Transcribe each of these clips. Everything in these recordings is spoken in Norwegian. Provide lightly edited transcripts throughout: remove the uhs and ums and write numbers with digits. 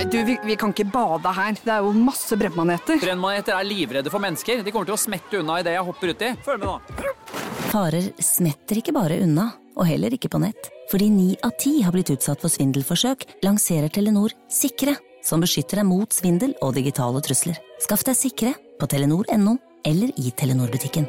Nei, du, vi kan ikke bade her. Det jo masse brennmaneter. Brennmaneter livredde for mennesker. De kommer til å smette unna I det jeg hopper uti. Følg med nå. Farer smetter ikke bare unna, og heller ikke på nett. Fordi 9 av 10 har blitt utsatt for svindelforsøk, lanserer Telenor Sikre, som beskytter deg mot svindel og digitale trusler. Skaff deg Sikre på Telenor.no eller I Telenor-butikken.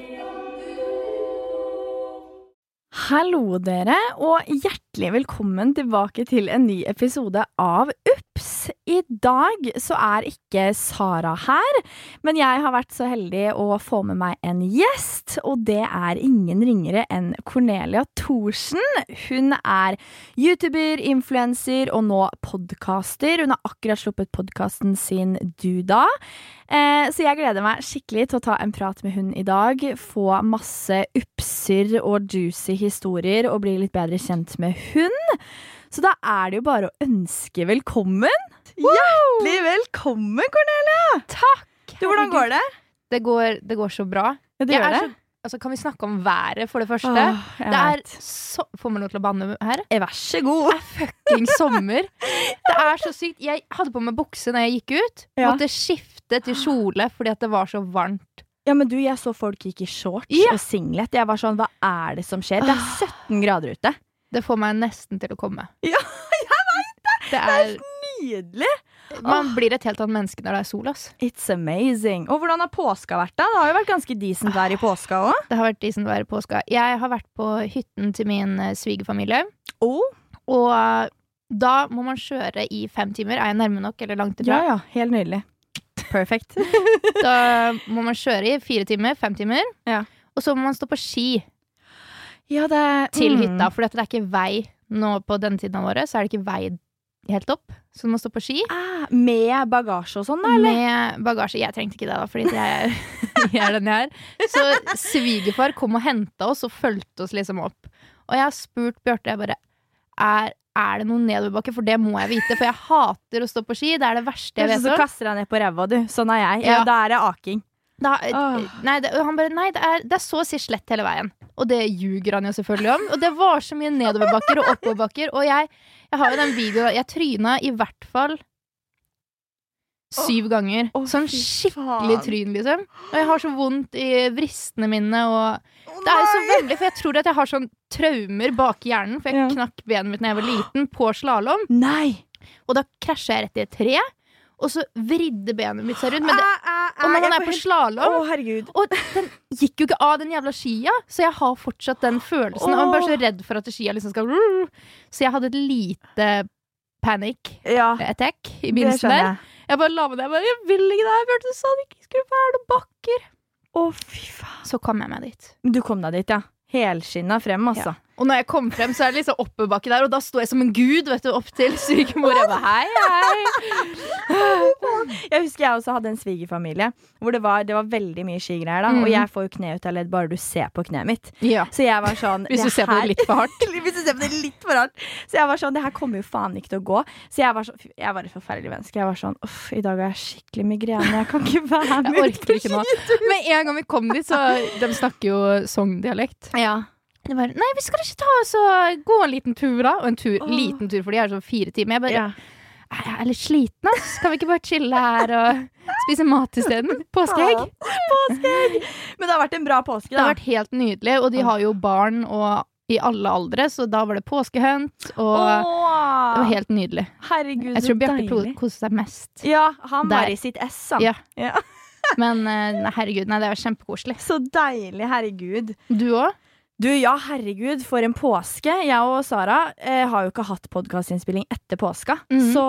Hallo dere, og hjertelig velkommen tilbake til en ny episode av UPS. I dag så ikke Sara her, men jeg har vært så heldig å få med meg en gjest, og det ingen ringere enn Cornelia Thorsen. Hun YouTuber, influencer og nå podcaster. Hun har akkurat sluppet podcasten sin Duda. Så jeg gleder meg skikkelig til å ta en prat med hun I dag, få masse upser og juicy historier og bli litt bedre kjent med hun. Så da det jo bare å ønske velkommen. Hjertelig velkommen, Cornelia! Takk! Du, hvordan går det? Det går så bra. Ja, det gjør det. Altså, kan vi snakke om været for det første? Det så... Får man lov til å banne her? Vær så god. Det fucking sommer. Det så sykt. Jeg hadde på meg bukse når jeg gikk ut. Måtte skifte til kjole fordi at det var så varmt. Ja, men du, jeg så folk gikk I shorts og singlet. Jeg var sånn, hva det som skjer? Det 17 grader ute. Det får meg nesten til å komme. Ja, jeg vet det! Det nydelig. Man blir et helt annet menneske når det sol, ass. It's amazing. Og hvordan har påska vært da? Det har jo vært ganske decent vær I påska også. Det har vært decent vær I påska. Jeg har vært på hytten til min svigerfamilie. Og da må man kjøre I 5 timer. Jeg nærme nok, eller langt ifra? Ja, helt nydelig. Perfekt. Da må man kjøre I 4 timer, 5 timer. Ja. Og så må man stå på ski. Ja, til hytta, for det ikke vei nå på denne tiden av året, så det ikke vei helt opp, så du må stå på ski. Med bagasje og sånn, eller? Med bagasje, jeg trengte ikke det da, fordi jeg den jeg Så svigerfar kom og hentet oss og følte oss liksom opp. Og jeg har spurt Bjørte, jeg bare, det noen nedoverbakke? For det må jeg vite, for jeg hater å stå på ski, det det verste jeg vet om. Så kaster jeg ned på ræva, du, sånn jeg. Ja, da det aking. Han bare, nei, det så å si slett hele veien. Og det ljuger han jo selvfølgelig om. Og det var så mye nedoverbakker og oppoverbakker. Og jeg har jo den videoen, jeg tryna I hvert fall 7 ganger. Sånn skikkelig tryn, liksom. Og jeg har så vondt I vristene mine. Og det jo så veldig, for jeg tror at jeg har sånn traumer bak I hjernen. For jeg knakk benet mitt når jeg var liten på slalom. Nei! Og da krasjet jeg rett I et tre. Og så vridde benet mitt seg rundt. Men og når man på slalom herregud. Og den gikk jo ikke av den jævla skia. Så jeg har fortsatt den følelsen. Og jeg var bare så redd for at skia liksom skal Så jeg hadde et lite panic attack I begynnelsen der. Jeg bare la meg der. Jeg vil ikke det. Jeg følte det sånn. Ikke skulle være noen bakker. Fy faen. Så kom jeg meg dit. Du kom deg dit, ja. Helskinna frem, altså. Ja. Og når jeg kom frem, så det liksom oppebakke der, og da stod jeg som en gud, vet du, opp til svigermor. Jeg bare, hei. Jeg husker jeg også hadde en svigerfamilie, hvor det var veldig mye skigreier da, og jeg får jo kne ut av ledd bare du ser på kneet mitt. Ja. Så jeg var sånn... Hvis du ser på det litt for hardt. Hvis du ser på det litt for hardt. Så jeg var sånn, det her kommer jo faen ikke til å gå. Så jeg var et forferdelig menneske. Jeg var sånn, I dag har jeg skikkelig migrene, jeg kan ikke være med. Jeg orker ikke nå. Men en gang vi kom dit, så de snakker jo songdialekt. Ja. Det var, nei, vi skal ikke ta oss og gå en liten tur da. Og en liten tur, for de sånn 4 timer. Jeg bare, jeg litt sliten, ass. Kan vi ikke bare chille her og spise mat I stedet? Påskeegg. Påskeegg. Men det har vært en bra påske da. Det har vært helt nydelig, og de har jo barn I alle aldre, så da var det påskehønt, og det var helt nydelig. Herregud, jeg tror Bjarte koste seg mest. Ja, han var I sitt S, han. Ja. Men herregud, nei, det var kjempekoselig. Så deilig, herregud. Du også? Du, ja, herregud, for en påske. Jeg og Sara har jo ikke hatt podcastinnspilling etter påska. Så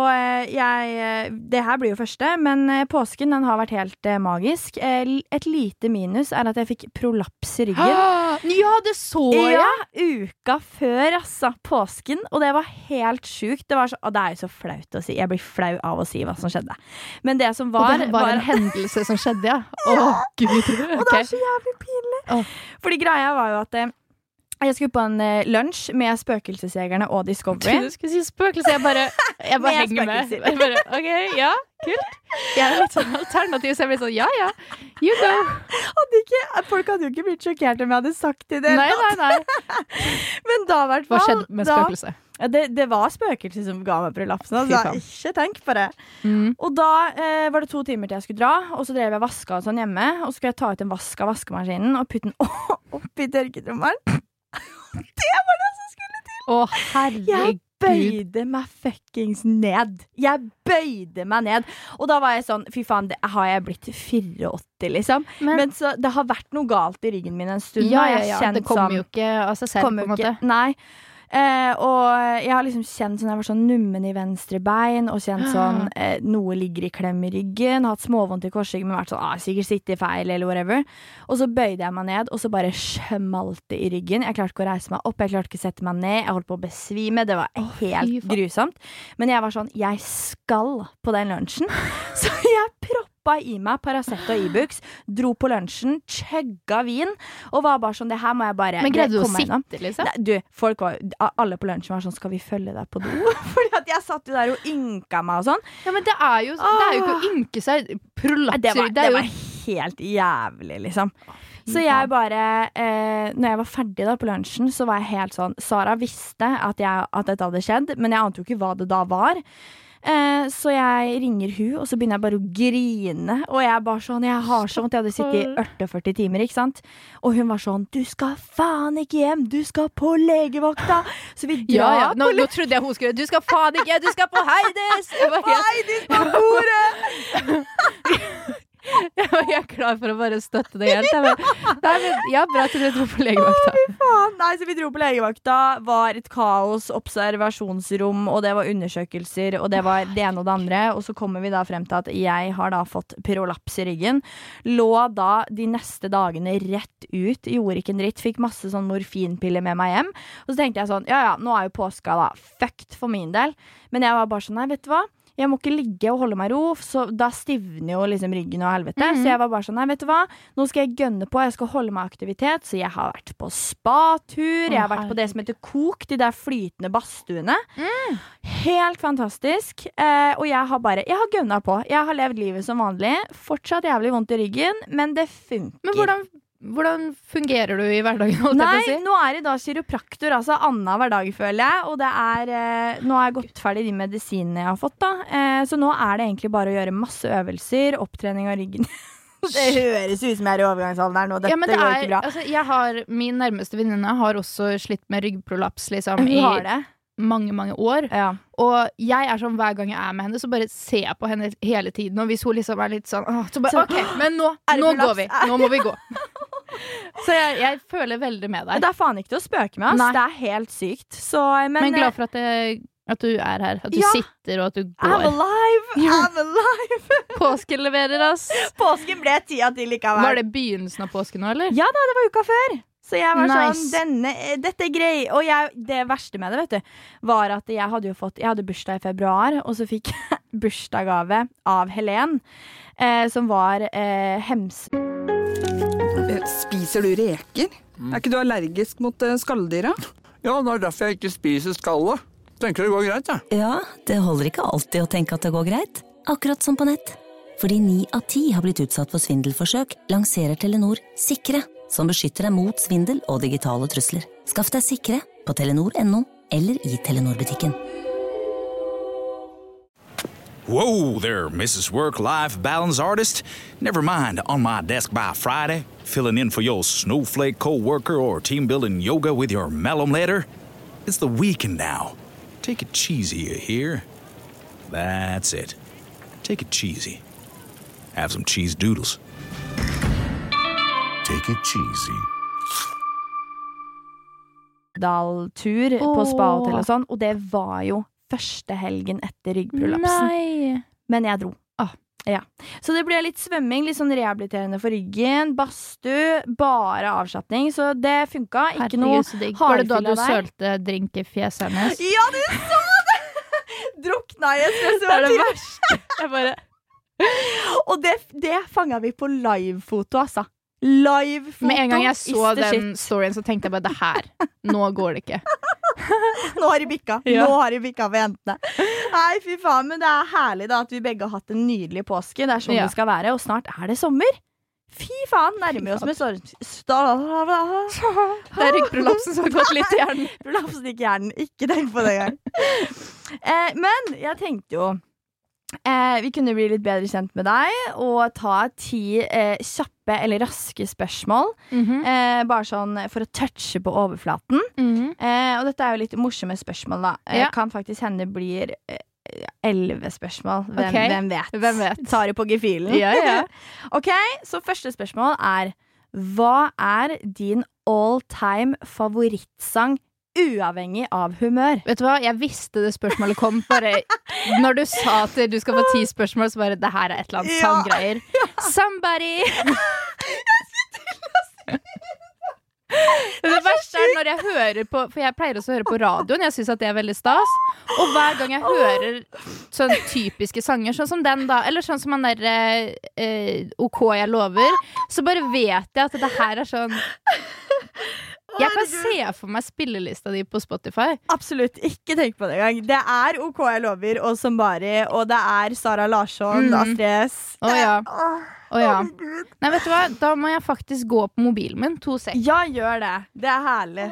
det her blir jo første, men påsken den har vært helt magisk. Et lite minus at jeg fikk prolaps I ryggen. Ja, det så jeg! Ja, uka før, altså, påsken. Og det var helt sjukt. Det jo så flaut å si. Jeg blir flau av å si hva som skjedde. Men det som var... Og det var en hendelse som skjedde, ja. Gud. Okay. Og det så jævlig pinlig. Fordi greia var jo at... Jeg skulle på en lunsj med Spøkelsesjegerne og Discovery. Du skulle si spøkelse, jeg bare henger med. Jeg bare, ok, ja, kult. Jeg litt sånn alternativ, så jeg ble sånn, ja, you go. Folk hadde jo ikke blitt sjokkert om jeg hadde sagt det. Nei. Men da, hvert fall. Hva skjedde med spøkelse? Det var spøkelser som ga meg prolapsen, altså. Ikke tenk på det. Og da var det 2 timer til jeg skulle dra, og så drev jeg vaska og sånn hjemme, og så skulle jeg ta ut en vask av vaskemaskinen og putte den opp i tørketrommelen. Det var det som skulle til! Herregud. Jeg bøyde meg fuckings ned. Og da var jeg sånn, fy faen, har jeg blitt 84 liksom. Men så, det har vært noe galt i ryggen min en stund. Ja, det kommer jo ikke av seg selv på en måte. Nei. Og jeg har liksom kjent sånn, jeg var sånn nummen i venstre bein, og kjent sånn, noe ligger i klem i ryggen, hatt småvondt i korsryggen, men vært sånn, sikkert sitte feil, eller whatever. Og så bøyde jeg meg ned, og så bare smalt det i ryggen. Jeg klarte ikke å reise meg opp, jeg klarte ikke å sette meg ned, jeg holdt på å besvime, det var helt grusomt. Men jeg var sånn, jeg skal på den lunsjen. Så jeg proppa i meg Paracet og Ibux, dro på lunsjen, chugga vin, og var bare sånn, det her må jeg bare... Men greide du å sitte, liksom? Nei, alle på lunsjen var sånn, skal vi følge deg på do? Fordi at jeg satt jo der og ynka meg og sånn. Ja, men det er jo ikke å ynke seg, prolapser. Det var helt jævlig, liksom. Så jeg bare, når jeg var ferdig da på lunsjen, så var jeg helt sånn, Sara visste at dette hadde skjedd, men jeg ante jo ikke hva det da var. Så jeg ringer hun, og så begynner jeg bare å grine. Og jeg bare sånn, jeg har sånn at jeg hadde sittet i 48 timer, ikke sant? Og hun var sånn, du skal faen ikke hjem, du skal på legevakta. Så vi drar på nå trodde jeg hun skulle, du skal faen ikke hjem, du skal på Heides. Heides på bordet. Jeg var helt klar for å bare støtte det helt. Bra til du dro på legevakta. Fy faen, så vi dro på legevakta, var et kaos, observasjonsrom, og det var undersøkelser, og det var det ene og det andre, og så kommer vi da frem til at jeg har da fått prolaps i ryggen, lå da de neste dagene rett ut, gjorde ikke en dritt, fikk masse sånn morfinpiller med meg hjem, og så tenkte jeg sånn, nå er jo påska da fucked for min del, men jeg var bare sånn, nei, vet du hva? Jeg må ikke ligge og holde meg ro, så da stivner jo liksom ryggen og helvete. Så jeg var bare sånn, nei, vet du hva? Nå skal jeg gønne på, jeg skal holde meg aktivitet, så jeg har vært på spatur, jeg har vært på det som heter kok, de der flytende badstuene. Helt fantastisk. Og jeg har gønnet på. Jeg har levd livet som vanlig, fortsatt jævlig vondt i ryggen, men det funker. Men hvordan fungerer du i hverdagen? Nei, nå er jeg da kiropraktor, altså Anna hver dag, føler jeg. Og det nå har jeg gått ferdig de medisinene jeg har fått da. Så nå er det egentlig bare å gjøre masse øvelser, opptrening av ryggen. Det høres ut som jeg er i overgangsalderen, og dette går ikke bra. Altså, min nærmeste venninne har også slitt med ryggprolaps, liksom. Hun har det. Mange år. Ja. Og jeg er sånn, hver gang jeg er med henne, så bare ser jeg på henne hele tiden. Og hvis hun liksom er litt sånn, så bare, ok, men nå går vi. Nå må vi gå. Så jeg føler veldig med deg. Det er faen ikke til å spøke med, ass. Det er helt sykt. Men glad for at du er her, at du sitter og at du går. I'm alive. Påsken leverer, ass. Påsken ble 10 til likevel. Var det begynnelsen av påsken nå, eller? Ja da, det var uka før. Så jeg var sånn, dette er grei. Og det verste med det, vet du, var at jeg hadde bursdag i februar, og så fikk jeg bursdagsgave av Helen, som var hems. Spiser du reker? Er ikke du allergisk mot skalldyra? Ja, det er derfor jeg ikke spiser skallet. Tenker det går greit, ja. Ja, det holder ikke alltid å tenke at det går greit. Akkurat som på nett. Fordi 9 av 10 har blitt utsatt for svindelforsøk, lanserer Telenor Sikre, som beskytter deg mot svindel og digitale trusler. Skaff deg Sikre på telenor.no eller i Telenor-butikken. Whoa there, Mrs. Work-Life Balance Artist. Never mind, on my desk by Friday, filling in for your snowflake co-worker or team-building yoga with your malum letter. It's the weekend now. Take it cheesy, you hear? That's it. Take it cheesy. Have some cheese doodles. Take it cheesy. Tur på spa-hotell og sånn, og det var jo første helgen etter ryggprolapsen. Nei. Men jeg dro. Ja. Så det ble litt svømming, litt sånn rehabiliterende for ryggen, badstue, bare avslappning, så det funka. Ikke noe hardfyll av deg. Var det da du sølte drink i fjeset hennes? Ja, du så det! Drukna i espresso. Det er det verste. Jeg bare... Og det fanget vi på live-foto, altså. Live-foto. Med en gang jeg så den storyen, så tenkte jeg bare, det her, nå går det ikke. Nå har de bikka. Ja. Nå har de bikka for jentene. Nei, fy faen, men det er herlig da at vi begge har hatt en nydelig påske. Det er sånn det skal være, og snart er det sommer. Fy faen, nærmer oss med Det ryggprolapsen som har gått litt i hjernen. Prolapsen gikk i hjernen, ikke tenk på det engang. Men jeg tenkte jo vi kunne bli litt bedre kjent med deg og ta 10 kjappe eller raske spørsmål. Bare sånn for å touche på overflaten. Og dette er jo litt morsomme spørsmål da. Kan faktisk hende det blir 11 spørsmål. Hvem vet? Tar du på gefühlen? Ja. Ok, så første spørsmål er: hva er din all-time favorittsang uavhengig av humør? Vet du hva, jeg visste det spørsmålet kom. Bare når du sa at du skal få 10 spørsmål, så bare, det her er et eller annet sanggreier. Somebody! Det verste er når jeg hører på, for jeg pleier også å høre på radioen. Jeg synes at det er veldig stas. Og hver gang jeg hører sånne typiske sanger, sånn som den da, eller sånn som han der OK, jeg lover, så bare vet jeg at det her er sånn. Jeg kan se for meg spillelista di på Spotify. Absolutt, ikke tenk på det engang. Det er OK, jeg lover, og Somebody, og det er Sara Larsson, Astrid S. Ja. Nei, vet du hva? Da må jeg faktisk gå på mobilen min. 2 sek. Ja, gjør det. Det er herlig.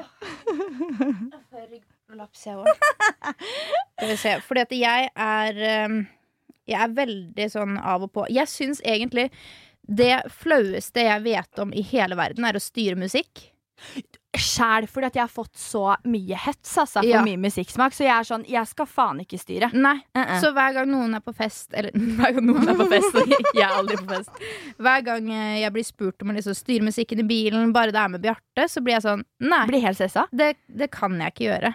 Skal vi se. Fordi at jeg er veldig sånn av og på. Jeg synes egentlig det flaueste jeg vet om i hele verden er å styre musikk. Selv fordi at jeg har fått så mye hets for mye musikksmak. Så jeg er sånn, jeg skal faen ikke styre. Nei, så hver gang noen er på fest eller hver gang noen er på fest jeg er aldri på fest. Hver gang jeg blir spurt om å liksom styre musikken i bilen, bare det er med Bjarte, så blir jeg sånn, nei, blir helt stressa. Det kan jeg ikke gjøre.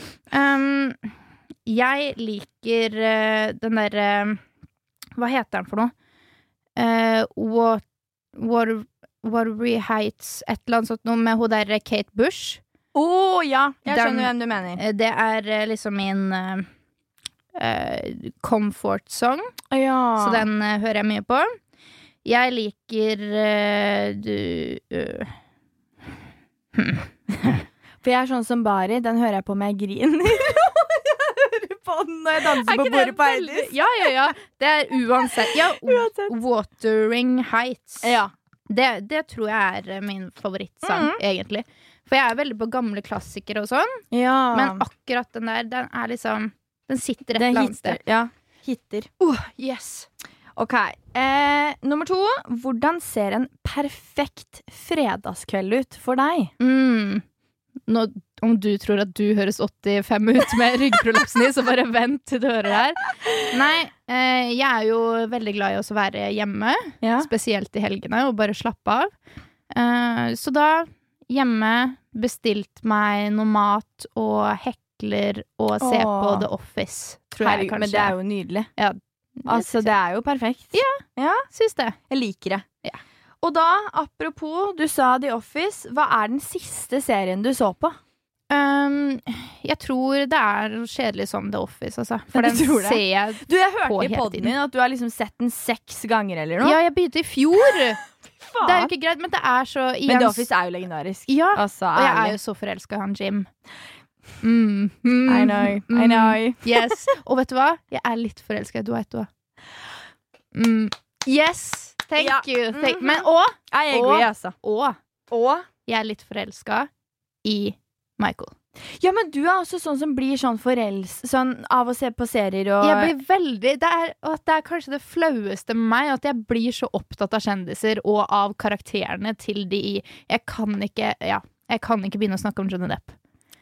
Jeg liker den der hva heter den for noe? Watery Heights, et eller annet sånt noe med hun der Kate Bush. Ja, jeg skjønner hvem du mener. Det er liksom min comfort song. Så den hører jeg mye på. Jeg liker For jeg er sånn som Bari, den hører jeg på med griner. Jeg hører på den når jeg danser på bordet på Eidis. Ja, det er uansett. Wuthering Heights. Ja. Det tror jeg er min favorittsang, egentlig. For jeg er veldig på gamle klassikere og sånn. Men akkurat den der, den er liksom, den sitter et eller annet sted. Ja, hitter. Yes. Ok, nummer 2. Hvordan ser en perfekt fredagskveld ut for deg? Nå, om du tror at du høres 85 ut med ryggprolapsen i, så bare vent til du hører det her. Nei, jeg er jo veldig glad i å være hjemme, spesielt i helgene, og bare slappe av. Så da, hjemme, bestilt meg noe mat og hekler og se på The Office, tror jeg kanskje. Men det er jo nydelig. Ja, altså, det er jo perfekt. Ja, synes det. Jeg liker det. Ja. Og da, apropos, du sa The Office, hva er den siste serien du så på? Jeg tror det er kjedelig som The Office, altså. For den ser jeg på. Jeg hørte i podden min at du har liksom sett den 6 ganger eller noe. Ja, jeg begynte i fjor. Det er jo ikke greit, men det er så Men The Office er jo legendarisk. Ja, altså, og jeg er jo så forelsket i han Jim. I know. Yes. Og vet du hva? Jeg er litt forelsket i Dwight også. Yes. Thank you. Men jeg er litt forelsket i Michael. Ja, men du er også sånn som blir sånn sånn av å se på serier og jeg blir veldig det er kanskje det flaueste med meg, at jeg blir så opptatt av kjendiser og av karakterene til de i jeg kan ikke begynne å snakke om Johnny Depp.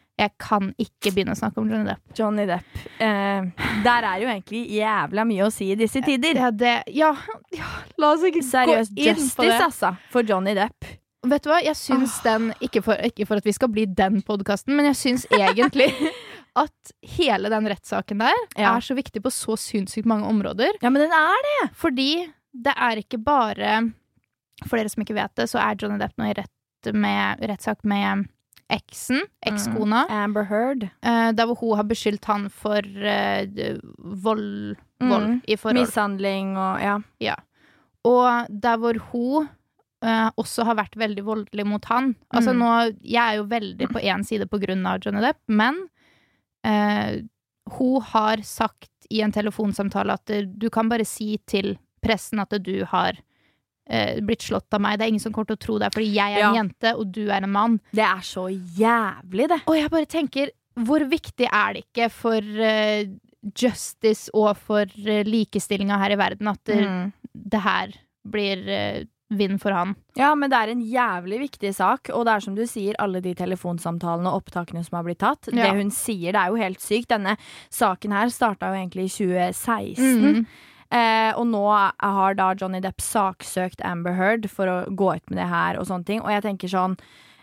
Johnny Depp. Der er jo egentlig jævla mye å si i disse tider. La oss ikke seriøst gå inn justice, på det. Altså, for Johnny Depp. Vet du hva, jeg syns den ikke for at vi skal bli den podcasten, men jeg syns egentlig at hele den rettssaken der er så viktig på så sinnssykt mange områder. Ja, men den er det. Fordi det er ikke bare, for dere som ikke vet det, så er Johnny Depp nå i rettssak med ekskona. Amber Heard. Der hvor hun har beskyldt han for vold i forhold. Mishandling og ja. Og der hvor hun også har vært veldig voldelig mot han. Altså nå, jeg er jo veldig på en side på grunn av Johnny Depp, men hun har sagt i en telefonsamtale at du kan bare si til pressen at du har blitt slått av meg. Det ingen som kommer til å tro det, fordi jeg en jente, og du en mann. Det så jævlig, det. Og jeg bare tenker, hvor viktig det ikke for justice og for likestillinga her i verden at det her blir vind for han. Ja, men det en jævlig viktig sak, og det som du sier, alle de telefonsamtalene og opptakene som har blitt tatt. Det hun sier, det jo helt sykt. Denne saken her startet jo egentlig i 2016. Og nå har da Johnny Depp saksøkt Amber Heard for å gå ut med det her og sånne ting, og jeg tenker sånn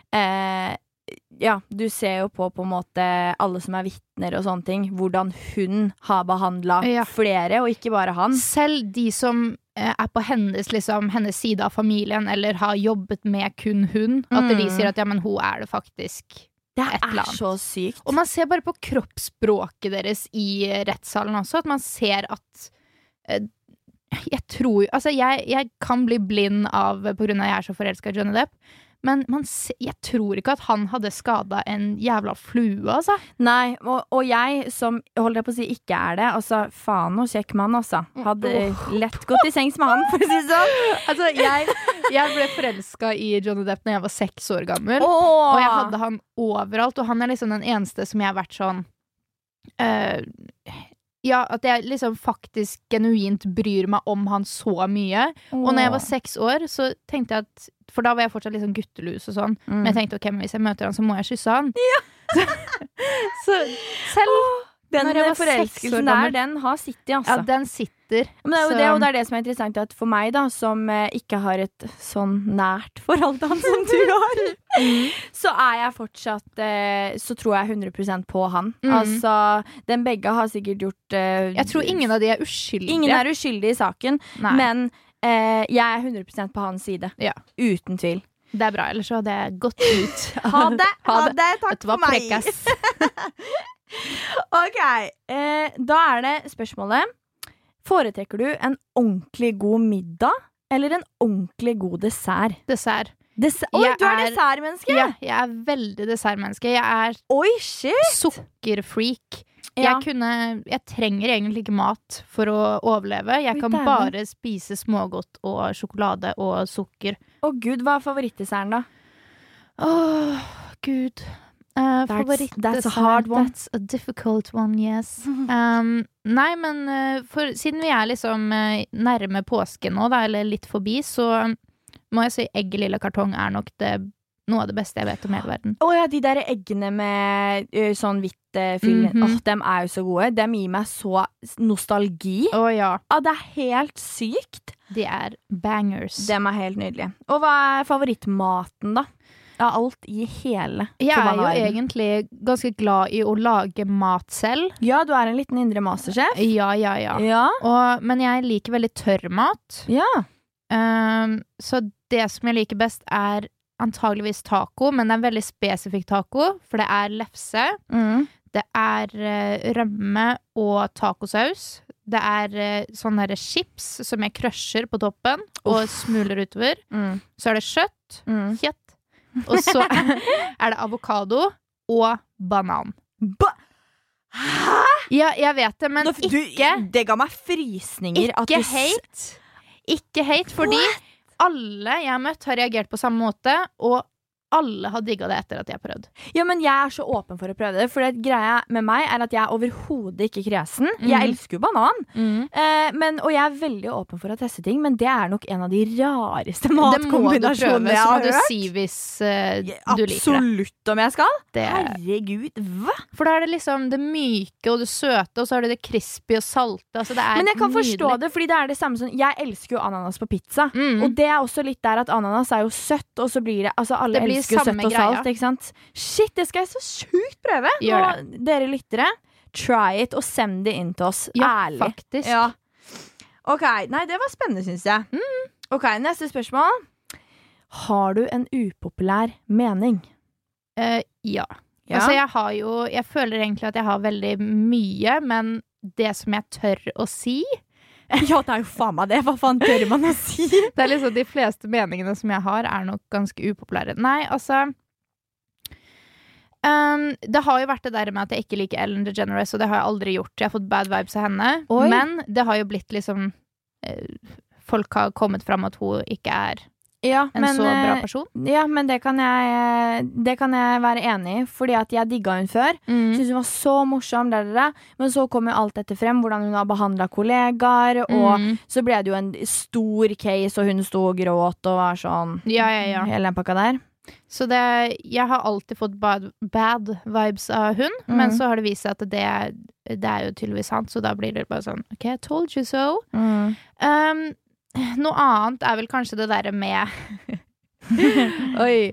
du ser jo på en måte alle som vitner og sånne ting, hvordan hun har behandlet flere, og ikke bare han. Selv de som på hennes side av familien, eller har jobbet med kun hun, at de sier at ja, men hun det faktisk det et eller annet. Så sykt. Og man ser bare på kroppsspråket deres i rettssalen også, at man ser at jeg tror, altså jeg kan bli blind av på grunn av jeg så forelsket i Johnny Depp, men jeg tror ikke at han hadde skadet en jævla flue, altså. Nei, og jeg som, holdt jeg på å si, ikke det, altså, faen og kjekk mann, altså. Hadde lett gått i sengs med han, for å si sånn. Altså, jeg ble forelsket i Johnny Depp når jeg var 6 år gammel, og jeg hadde han overalt, og han liksom den eneste som jeg har vært sånn ja, at jeg liksom faktisk genuint bryr meg om han så mye. Og når jeg var 6 år, så tenkte jeg at, for da var jeg fortsatt liksom guttelus og sånn, men jeg tenkte, ok, men hvis jeg møter han, så må jeg kysse han. Ja. så selv den forelskelsen den har sittet, altså. Ja, den sitter. Men det jo det, og det det som interessant, at for meg da, som ikke har et sånn nært forhold til han som du har, så jeg fortsatt, så tror jeg 100% på han. Altså, den begge har sikkert gjort jeg tror ingen av de uskyldige. Ingen uskyldige i saken. Nei. Men jeg 100% på hans side. Ja. Uten tvil. Det bra, ellers så hadde jeg gått ut. Ha det, takk for meg. Ok, da det spørsmålet. Foretrekker du en ordentlig god middag eller en ordentlig god dessert? Dessert. Oi, du dessertmenneske? Ja, jeg veldig dessertmenneske. Jeg Oi, shit! Sukkerfreak. Jeg trenger egentlig ikke mat for å overleve. Jeg kan bare spise smågodt og sjokolade og sukker. Å Gud, hva favorittdesserten da? Åh, Gud. That's a hard one. That's a difficult one, yes. Nei, men siden vi liksom nærme påske nå, da, eller litt forbi, så må jeg si egg i lille kartong nok noe av det beste jeg vet om hele verden. Ja, de der eggene med sånn hvitt fyll, dem jo så gode. Dem gir meg så nostalgi. Ja. Det helt sykt. De bangers. Dem helt nydelige. Og hva favorittmaten da? Ja, alt i hele. Jeg jo egentlig ganske glad i å lage mat selv. Ja, du en liten indre mastersjef. Ja. Men jeg liker veldig tørr mat. Ja. Så det som jeg liker best antageligvis taco, men det en veldig spesifikk taco, for det lefse. Det rømme og tacosaus. Det sånne der chips som jeg crusher på toppen og smuler utover. Så det kjøtt, kjøtt. Og så det avokado og banan. Hæ? Ja, jeg vet det, men ikke det ga meg frysninger. Ikke hate, fordi alle jeg har møtt har reagert på samme måte, og alle har digget det etter at jeg har prøvd. Ja, men jeg så åpen for å prøve det, for det greia med meg at jeg overhodet ikke kresen. Jeg elsker jo banan, og jeg veldig åpen for å teste ting, men det nok en av de rareste matkombinasjonene jeg har hørt. Det må du prøve, så må du si hvis du liker det. Absolutt om jeg skal. Herregud, hva? For da det liksom det myke og det søte, og så har det crispy og salte. Altså, det men jeg kan forstå det, fordi det det samme som jeg elsker jo ananas på pizza, og det også litt der at ananas jo søtt, og så blir det, altså alle elsker søtt og salt, ikke sant? Shit, det skal jeg så sjukt prøve. Og dere lyttere, try it og send det inn til oss. Ærlig. Faktisk. Ja. Ok, nei, det var spennende, synes jeg. Ok, neste spørsmål. Har du en upopulær mening? Ja. Altså, jeg føler egentlig at jeg har veldig mye, men det som jeg tør å si ja, det jo faen meg det. Hva faen tør man å si? Det liksom de fleste meningene som jeg har nok ganske upopulære. Nei, altså det har jo vært det der med at jeg ikke liker Ellen DeGeneres, og det har jeg aldri gjort. Jeg har fått bad vibes av henne. Men det har jo blitt liksom folk har kommet fram at hun ikke en så bra person. Ja, men det kan jeg være enig i, fordi at jeg digget hun før. Synes hun var så morsom, men så kom jo alt dette frem, hvordan hun har behandlet kollegaer, og så ble det jo en stor case, og hun stod og gråt og var sånn, hele den pakka der. Så jeg har alltid fått bad vibes av hun, men så har det vist seg at det jo tydeligvis sant, så da blir det bare sånn, ok, I told you so. Noe annet vel kanskje det der med Oi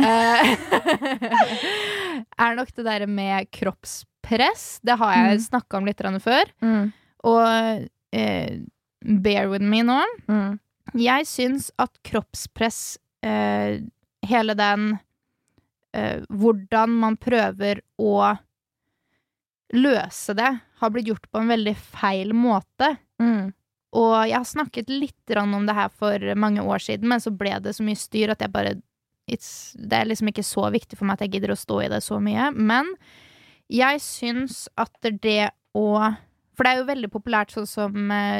nok det der med kroppspress. Det har jeg snakket om litt før. Og bear with me nå. Jeg synes at kroppspress hele den hvordan man prøver å løse det har blitt gjort på en veldig feil måte. Og jeg har snakket litt om det her for mange år siden, men så ble det så mye styr at jeg bare det liksom ikke så viktig for meg at jeg gidder å stå i det så mye. Men jeg synes at det for det jo veldig populært sånn som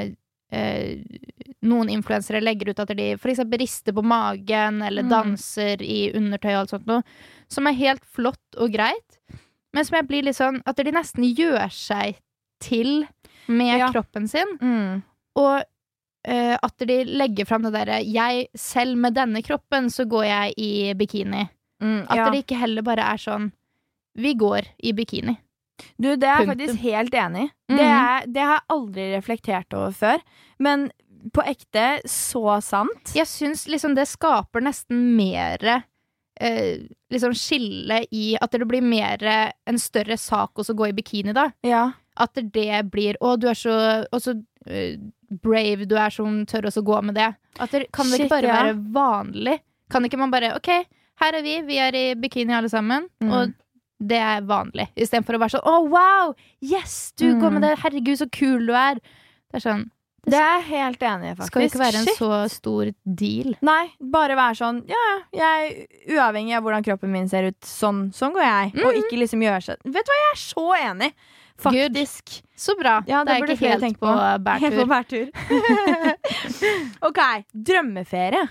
noen influensere legger ut at de for eksempel rister på magen eller danser i undertøy og alt sånt noe, som helt flott og greit, men som jeg blir litt sånn at de nesten gjør seg til med kroppen sin. Og at de legger frem det der jeg selv med denne kroppen så går jeg i bikini. At det ikke heller bare sånn vi går i bikini. Du, det jeg faktisk helt enig. Det har jeg aldri reflektert over før, men på ekte så sant. Jeg synes liksom det skaper nesten mer liksom skille i at det blir mer en større sak å gå i bikini da. At det blir du så også brave, du som tør å gå med det. At kan det ikke bare være vanlig? Kan ikke man bare, ok, her vi i bikini alle sammen, og det vanlig. I stedet for å være sånn, wow, yes, du går med det, herregud, så kul du Det sånn, det jeg helt enig i, faktisk. Skal ikke være en så stor deal. Nei, bare være sånn, jeg uavhengig av hvordan kroppen min ser ut, sånn går jeg. Og ikke liksom gjøre seg. Vet du hva, jeg så enig. Faktisk. Good. Så bra. Ja, det burde ikke helt på bærtur. Helt på bærtur. Ok, drømmeferie.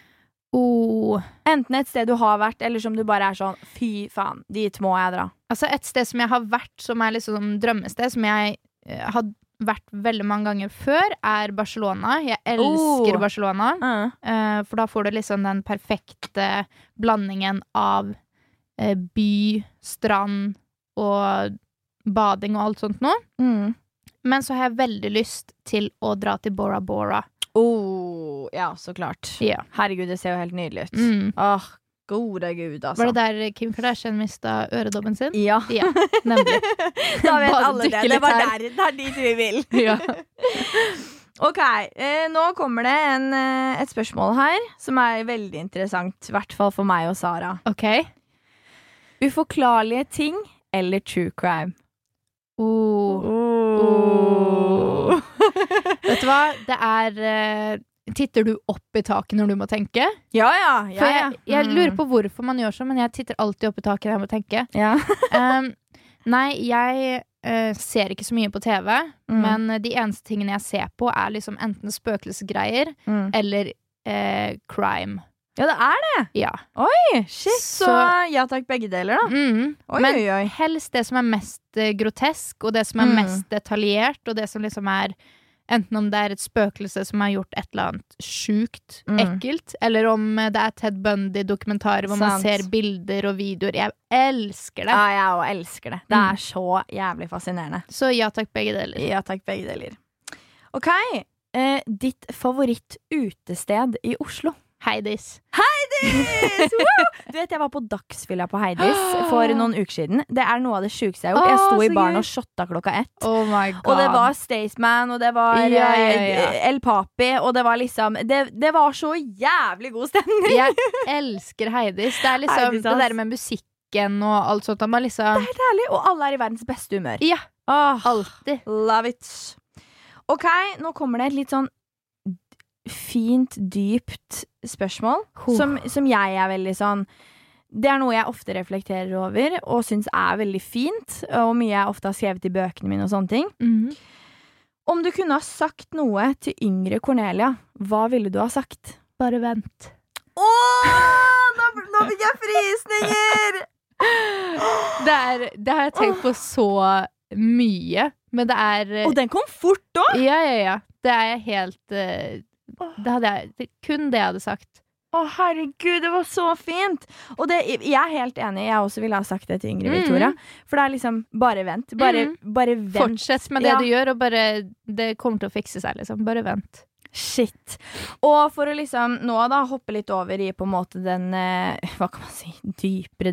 Enten et sted du har vært, eller som du bare sånn, fy faen, dit må jeg dra. Altså et sted som jeg har vært, som liksom drømmested, som jeg har vært veldig mange ganger før, Barcelona. Jeg elsker Barcelona. For da får du liksom den perfekte blandingen av by, strand og bading og alt sånt nå. Men så har jeg veldig lyst til å dra til Bora Bora. Ja, så klart. Herregud, det ser jo helt nydelig ut. Gode gud, altså. Var det der Kim Kardashian mistet øredobben sin? Ja, nemlig. Da vet alle det. Det var der dit vi vil. Ok, nå kommer det et spørsmål her som veldig interessant, i hvert fall for meg og Sara. Ok. Uforklarlige ting eller true crime? Vet du hva? Det titter du opp i taket når du må tenke? Ja. Jeg lurer på hvorfor man gjør sånn, men jeg titter alltid opp i taket når jeg må tenke. Nei, jeg ser ikke så mye på TV, men de eneste tingene jeg ser på liksom enten spøkelsesgreier eller crime. Ja, det det. Ja. Oi, shit. Så ja takk, begge deler da. Men helst det som mest grotesk, og det som mest detaljert, og det som liksom enten om det et spøkelse som har gjort et eller annet sjukt ekkelt, eller om det Ted Bundy-dokumentarer hvor man ser bilder og videoer. Jeg elsker det. Ja, jeg elsker det. Det så jævlig fascinerende. Så ja takk, begge deler. Ja takk, begge deler. Ok, ditt favoritt utested i Oslo? Heidis! Du vet, jeg var på dagsfylla på Heidis for noen uker siden. Det noe av det sjukeste jeg har gjort. Jeg sto i baren og shotta 1:00. Oh my God. Og det var Staysman, og det var El Papi, og det var liksom det var så jævlig god stemning. Jeg elsker Heidis. Det liksom Heidis, det der med musikken og alt sånt. Liksom. Det helt herlig, og alle i verdens beste humør. Ja, alltid. Love it. Ok, nå kommer det et litt sånn fint, dypt spørsmål som jeg veldig sånn. Det noe jeg ofte reflekterer over og synes veldig fint, og mye jeg ofte har skrevet i bøkene mine og sånne ting. Om du kunne ha sagt noe til yngre Cornelia, hva ville du ha sagt? Bare vent. Nå fikk jeg frysninger! Det har jeg tenkt på så mye, men det Og den kom fort da! Ja. Det er helt kun det jeg hadde sagt. Herregud, det var så fint! Og jeg er helt enig, jeg også ville ha sagt det til yngre Victoria. For det er liksom, bare vent. Bare vent. Fortsett med det du gjør, og det kommer til å fikse seg, liksom. Bare vent. Shit. Og for å liksom nå da hoppe litt over i på en måte den hva kan man si, dypere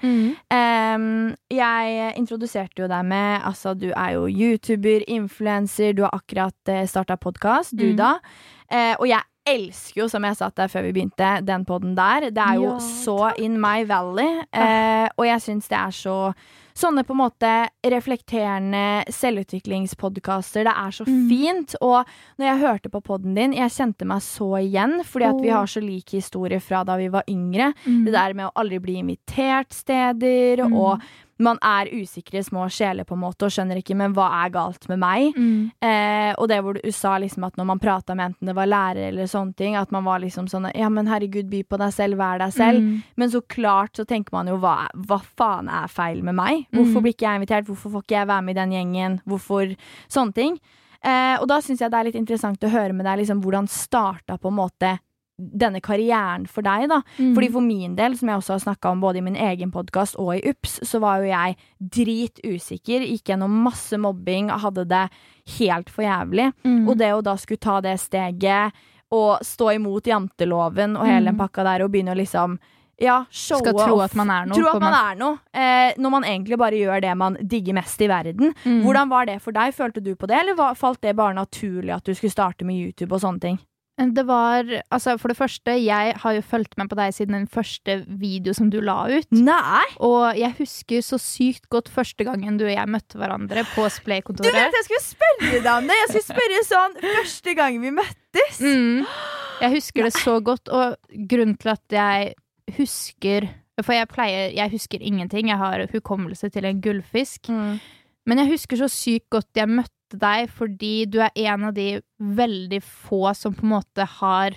delen. Jeg introduserte jo deg med, altså du er jo YouTuber, influencer, du har akkurat startet podcast, du da. Og jeg elsker jo, som jeg satt der før vi begynte, den podden der. Det er jo så in my valley. Og jeg synes det er sånne på en måte reflekterende selvutviklingspodcaster. Det er så fint. Og når jeg hørte på podden din, jeg kjente meg så igjen, fordi at vi har så like historier fra da vi var yngre. Det der med å aldri bli invitert steder, og man er usikre små sjeler på en måte, og skjønner ikke, men hva er galt med meg? Og det hvor du sa liksom at når man pratet med enten det var lærer eller sånne ting, at man var liksom sånn, ja, men herregud, by på deg selv, vær deg selv. Men så klart så tenker man jo, hva faen er feil med meg? Hvorfor blir ikke jeg invitert? Hvorfor får ikke jeg være med i den gjengen? Hvorfor sånne ting? Og da synes jeg det er litt interessant å høre med deg liksom, hvordan startet på en måte denne karrieren for deg da. Fordi for min del, som jeg også har snakket om både i min egen podcast og i UPS, så var jo jeg dritusikker, gikk gjennom masse mobbing, hadde det helt for jævlig. Og det å da skulle ta det steget og stå imot janteloven og hele den pakka der og begynne å liksom show skal tro at man er noe. Tro at man er noe, når man egentlig bare gjør det man digger mest i verden. Hvordan var det for deg? Følte du på det, eller falt det bare naturlig at du skulle starte med YouTube og sånne ting? Det var, altså for det første, jeg har jo fulgt med på deg siden den første video som du la ut. Nei! Og jeg husker så sykt godt første gangen du og jeg møtte hverandre på Splay-kontoret. Du vet, jeg skulle spørre deg om det. Jeg skulle spørre sånn, første gang vi møttes. Jeg husker det så godt, og grunnen til at jeg husker, for jeg husker ingenting, jeg har hukommelse til en gullfisk. Men jeg husker så sykt godt jeg møtte deg, fordi du er en av de veldig få som på en måte har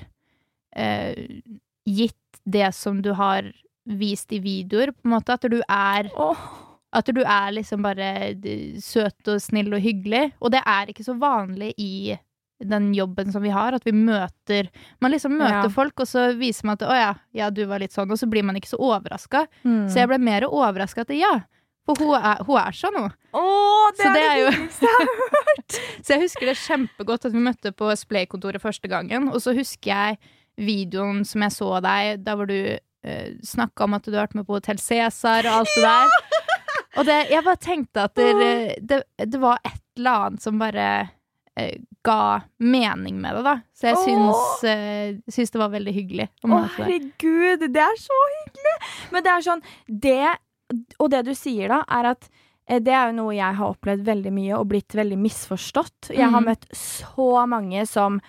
gitt det som du har vist i videoer, på en måte, at du er liksom bare søt og snill og hyggelig, og det er ikke så vanlig i den jobben som vi har, at man liksom møter folk, og så viser man at, ja, du var litt sånn, og så blir man ikke så overrasket. Så jeg ble mer overrasket at for hun er sånn nå. Det er jo hyggeligste jeg har hørt. Så jeg husker det kjempegodt at vi møtte på Splay-kontoret første gangen, og så husker jeg videoen som jeg så deg, der hvor du snakket om at du har vært med på Hotel Cæsar og alt det der. Og jeg bare tenkte at det var et eller annet som bare ga mening med det da. Så jeg synes det var veldig hyggelig. Herregud, det er så hyggelig! Men det er sånn, og det du sier da, er at det er jo noe jeg har opplevd veldig mye og blitt veldig misforstått. Jeg har møtt så mange som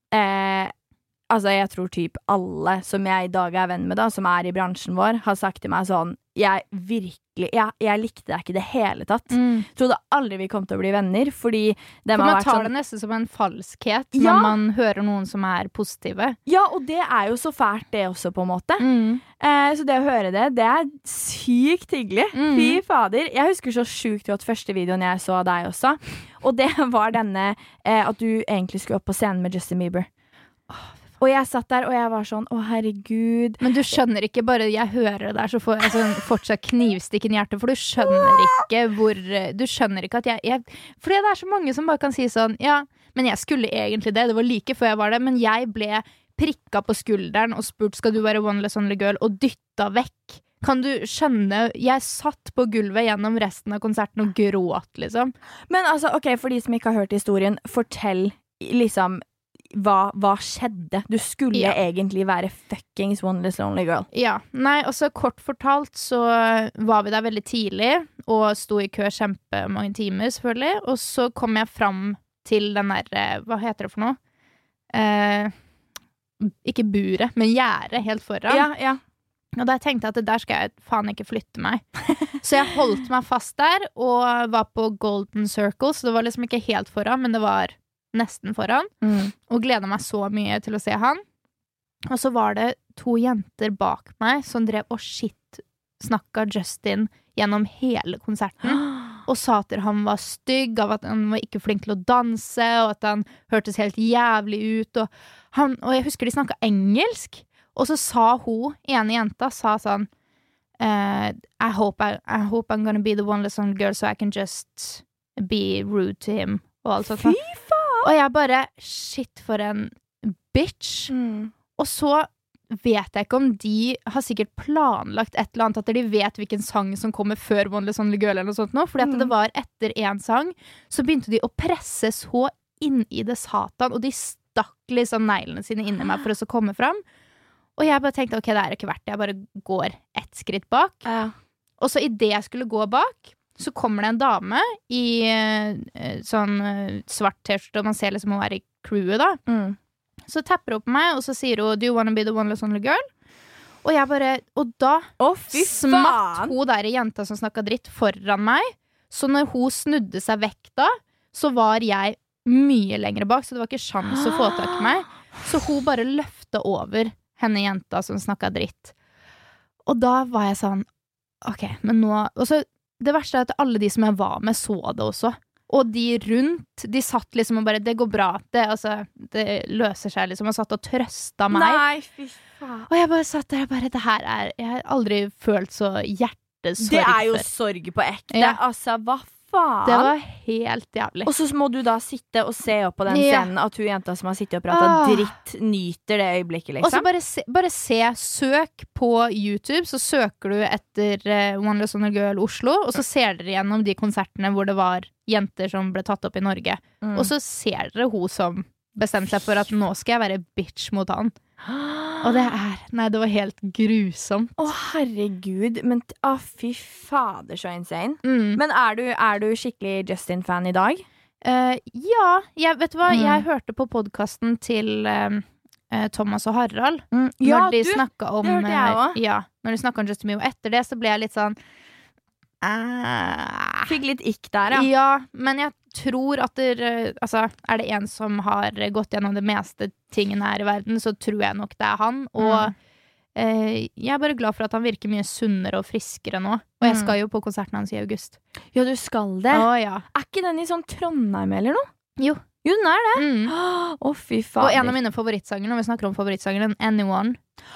altså jeg tror typ alle som jeg i dag er venn med da, som er i bransjen vår, har sagt til meg sånn, jeg likte deg ikke det hele tatt. Trodde aldri vi kom til å bli venner, fordi man tar det nesten som en falskhet når man hører noen som er positive. Ja, og det er jo så fælt det også på en måte. Så det å høre det er sykt hyggelig. Fy fader. Jeg husker så sykt godt første videoen jeg så av deg også, og det var denne at du egentlig skulle opp på scenen med Justin Bieber. Og jeg satt der, og jeg var sånn, herregud. Men du skjønner ikke, bare jeg hører det der, så får jeg sånn fortsatt knivstikken i hjertet, for du skjønner ikke at fordi det er så mange som bare kan si sånn, ja, men jeg skulle egentlig det var like før jeg var det, men jeg ble prikket på skulderen og spurt, skal du være One Less Only Girl, og dyttet vekk. Kan du skjønne, jeg satt på gulvet gjennom resten av konserten og gråt, liksom. Men altså, ok, for de som ikke har hørt historien, fortell liksom, hva skjedde? Du skulle egentlig være fuckings One Less Lonely Girl. Ja, nei, og så kort fortalt så var vi der veldig tidlig og sto i kø kjempemange timer selvfølgelig, og så kom jeg fram til den der, hva heter det for noe? Ikke buret, men gjerdet helt foran. Ja. Og da tenkte jeg at der skal jeg faen ikke flytte meg. Så jeg holdt meg fast der og var på Golden Circle, så det var liksom ikke helt foran, men det var nesten foran, og gleder meg så mye til å se han. Og så var det 2 jenter bak meg som drev og snakket Justin gjennom hele konserten, og sa at han var stygg, av at han var ikke flink til å danse, og at han hørtes helt jævlig ut, og jeg husker de snakket engelsk, og så sa hun, ene jenta, sa sånn, I hope I'm gonna be the one little girl so I can just be rude to him, og alt sånt. Fy faen! Og jeg bare, shit for en bitch. Og så vet jeg ikke om de har sikkert planlagt et eller annet, at de vet hvilken sang som kommer før One Little Girl eller noe sånt nå, fordi at det var etter en sang, så begynte de å presse så inn i det satan, og de stakk liksom neglene sine inn i meg for å så komme fram. Og jeg bare tenkte, ok, det er ikke verdt det, jeg bare går ett skritt bak. Og så i det jeg skulle gå bak, så kommer det en dame i sånn svart t-skjorte, og man ser liksom hun er i crewet da. Så tapper hun på meg, og så sier hun, do you wanna be the one little girl? Og jeg bare, og da smatt hun der i jenta som snakket dritt foran meg, så når hun snudde seg vekk da, så var jeg mye lenger bak, så det var ikke sjans å få tak i meg. Så hun bare løftet over henne jenta som snakket dritt. Og da var jeg sånn, ok, men nå, og så det verste er at alle de som jeg var med så det også. Og de rundt, de satt liksom og bare, det går bra, det løser seg liksom, og satt og trøstet meg. Nei, fy faen. Og jeg bare satt der, jeg har aldri følt så hjertesorg. Det er jo sorg på ekte, altså, hva faen? Det var helt jævlig. Og så må du da sitte og se opp på den scenen at hun jenta som har sittet og pratet dritt nyter det øyeblikket, liksom. Og så bare søk på YouTube, så søker du etter One Little Girl Oslo, og så ser dere gjennom de konsertene hvor det var jenter som ble tatt opp i Norge. Og så ser dere hun som bestemte seg for at nå skal jeg være bitch mot han. Og det var helt grusomt. Å herregud, men fy fader så insane. Men er du skikkelig Justin-fan i dag? Ja, vet du hva, jeg hørte på podcasten til Thomas og Harald når de snakket om, det hørte jeg også. Ja, når de snakket om Justin Bieber. Etter det så ble jeg litt sånn fikk litt ikk der, ja. Ja, men jeg tror at altså, er det en som har gått gjennom det meste tingene her i verden, så tror jeg nok det er han. Og jeg er bare glad for at han virker mye sunnere og friskere nå. Og jeg skal jo på konserten hans i august. Ja, du skal det? Ja. Er ikke den i sånn Trondheim eller noe? Jo, den er det. Fy fader. Og en av mine favorittsanger, når vi snakker om favorittsangeren, Anyone.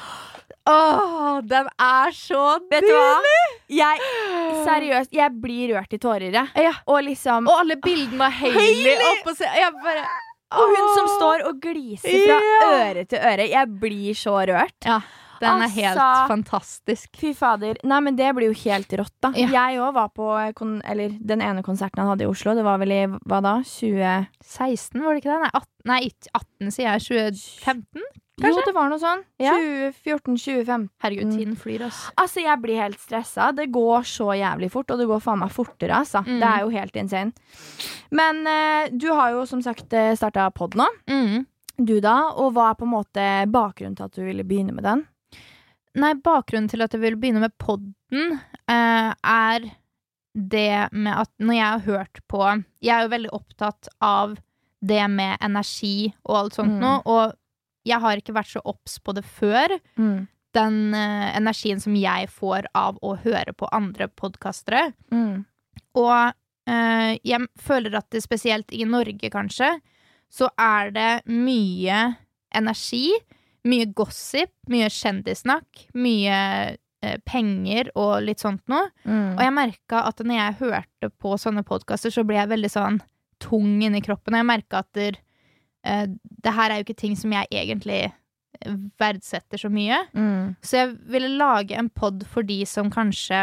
Den er så vet nydelig! Seriøst, jeg blir rørt i tårer. Og liksom og alle bildene av Hailey oppå seg. Og hun som står og gliser fra øre til øre. Jeg blir så rørt. Ja, den er helt fantastisk. Fy fader. Nei, men det blir jo helt rått da. Jeg også var på den ene konserten han hadde i Oslo. Det var vel i, hva da? 2016, var det ikke det? Nei, 18 sier jeg. 2015? Kanskje? Jo, det var noe sånn. 2014-2015. Herregud, tiden flyr, Altså, jeg blir helt stresset. Det går så jævlig fort, og det går faen meg fortere, altså. Det er jo helt insane. Men du har jo som sagt startet podd nå. Du da, og hva er på en måte bakgrunnen til at du ville begynne med den? Nei, bakgrunnen til at jeg ville begynne med podden er det med at når jeg har hørt på, jeg er jo veldig opptatt av det med energi og alt sånt nå, og jeg har ikke vært så obs på det før. Den energien som jeg får av å høre på andre podcastere. Og jeg føler at det spesielt i Norge kanskje, så er det mye energi, mye gossip, mye kjendisnakk, mye penger og litt sånt noe. Og jeg merket at når jeg hørte på sånne podcaster, så ble jeg veldig sånn tung inn i kroppen. Og jeg merket at det her er jo ikke ting som jeg egentlig verdsetter så mye. Så jeg ville lage en podd for de som kanskje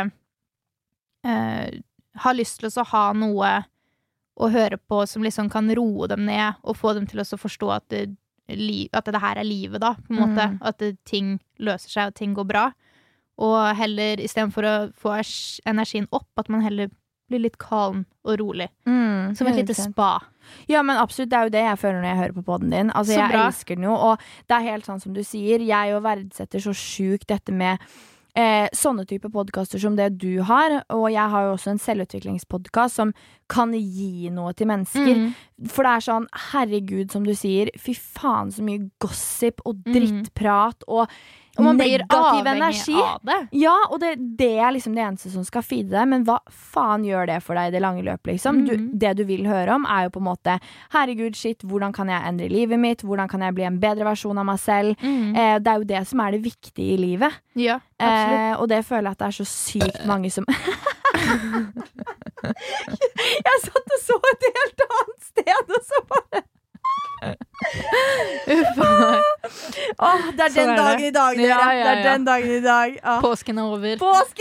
har lyst til å ha noe å høre på som liksom kan roe dem ned og få dem til å forstå at det her er livet da, på en måte. At ting løser seg og ting går bra. Og heller, i stedet for å få energien opp, at man heller blir litt kalm og rolig. Som et lite spa. Ja, men absolutt, det er jo det jeg føler når jeg hører på podden din. Altså, jeg elsker den jo, og det er helt sånn som du sier. Jeg jo verdsetter så sjukt dette med sånne type podcaster som det du har, og jeg har jo også en selvutviklingspodcast som kan gi noe til mennesker. For det sånn, herregud, som du sier, fy faen så mye gossip og drittprat og man blir negativ avhengig energi. Av det. Ja, og det liksom det eneste som skal feede deg, men hva faen gjør det for deg i det lange løpet, liksom? Det du vil høre om jo på en måte, herregud, shit, hvordan kan jeg endre livet mitt? Hvordan kan jeg bli en bedre versjon av meg selv? Det jo det som det viktige i livet. Ja, absolutt. Og det føler jeg at det så sykt mange som... Jeg satt og så et helt annet sted, og så bare... det den dagen i dag, dere. Det den dagen i dag. Påsken over.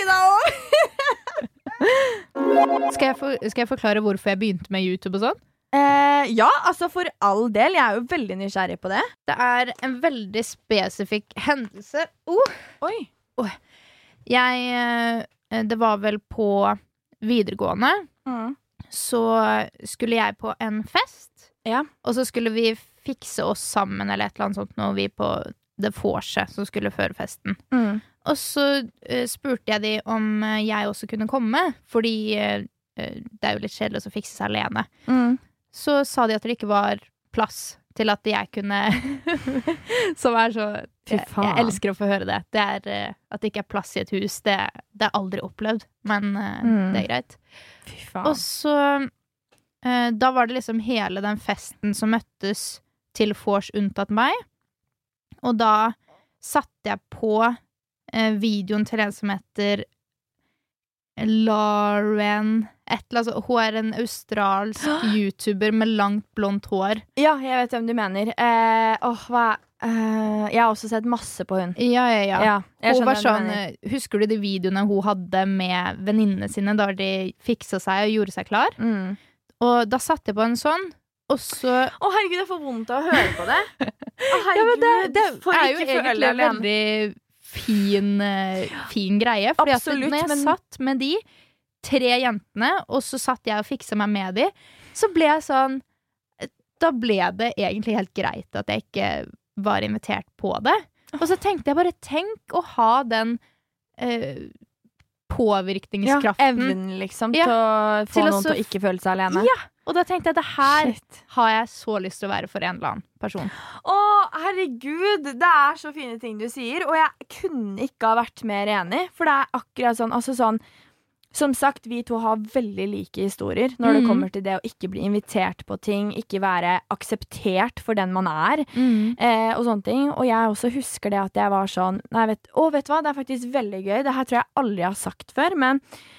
Skal jeg forklare hvorfor jeg begynte med YouTube og sånn? Ja, altså for all del. Jeg jo veldig nysgjerrig på det. Det en veldig spesifikk hendelse. Oi. Det var vel på videregående. Så skulle jeg på en fest. Ja. Og så skulle vi fikse oss sammen eller et eller annet sånt når vi på det vorset som skulle føre festen. Og så spurte jeg de om jeg også kunne komme, fordi det jo litt kjedelig å fikse seg alene. Så sa de at det ikke var plass til at jeg kunne som så jeg elsker å få høre det. Det at det ikke plass i et hus, det aldri opplevd, men det greit. Fy faen. Og så da var det liksom hele den festen som møttes til vors unntatt meg. Og da satte jeg på videoen til en som heter Lauren et eller annet. Hun en australsk YouTuber med langt blondt hår. Ja, jeg vet hvem du mener. Jeg har også sett masse på hun. Ja. Hun var sånn, husker du de videoene hun hadde med venninnene sine da de fiksa seg og gjorde seg klar? Og da satte jeg på en sånn, og så... herregud, jeg får vondt av å høre på det. Herregud, det jo egentlig en veldig fin greie. Fordi absolutt, at når jeg satt med de 3 jentene, og så satt jeg og fikset meg med de, så ble jeg sånn... Da ble det egentlig helt greit at jeg ikke var invitert på det. Og så tenkte jeg bare, tenk å ha den... påvirkningskraften. Evnen liksom til å få noen til å ikke føle seg alene. Ja, og da tenkte jeg at det her har jeg så lyst til å være for en eller annen person. Herregud, det så fine ting du sier, og jeg kunne ikke ha vært mer enig, for det akkurat sånn, altså sånn, som sagt, vi to har veldig like historier når det kommer til det å ikke bli invitert på ting, ikke være akseptert for den man og sånne ting. Og jeg også husker det at jeg var sånn, vet du hva, det faktisk veldig gøy. Det her tror jeg aldri har sagt før, men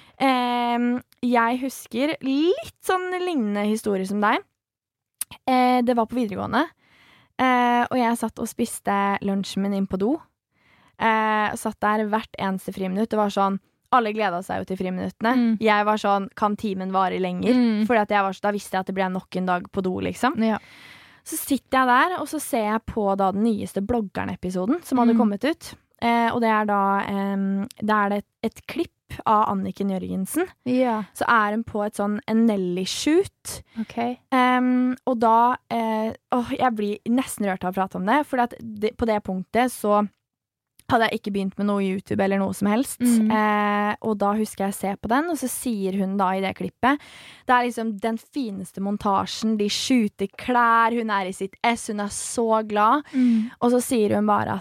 jeg husker litt sånn lignende historie som deg. Det var på videregående, og jeg satt og spiste lunsjen min inn på do. Satt der hvert eneste friminutt. Det var sånn, alle gledet seg jo til friminuttene. Jeg var sånn, kan timen vare lenger? Fordi at jeg var så, da visste jeg at det ble nok en dag på do, liksom. Ja. Så sitter jeg der, og så ser jeg på da den nyeste bloggeren-episoden som hadde kommet ut. Og det da det et klipp av Anniken Jørgensen. Ja. Så hun på et sånn en Nelly-shoot. Okay. Og da jeg blir nesten rørt av å prate om det, for på det punktet så hadde jeg ikke begynt med noe YouTube eller noe som helst. Og da husker jeg å se på den, og så sier hun da i det klippet, det liksom den fineste montasjen, de shooter klær, hun i sitt hun så glad, og så sier hun bare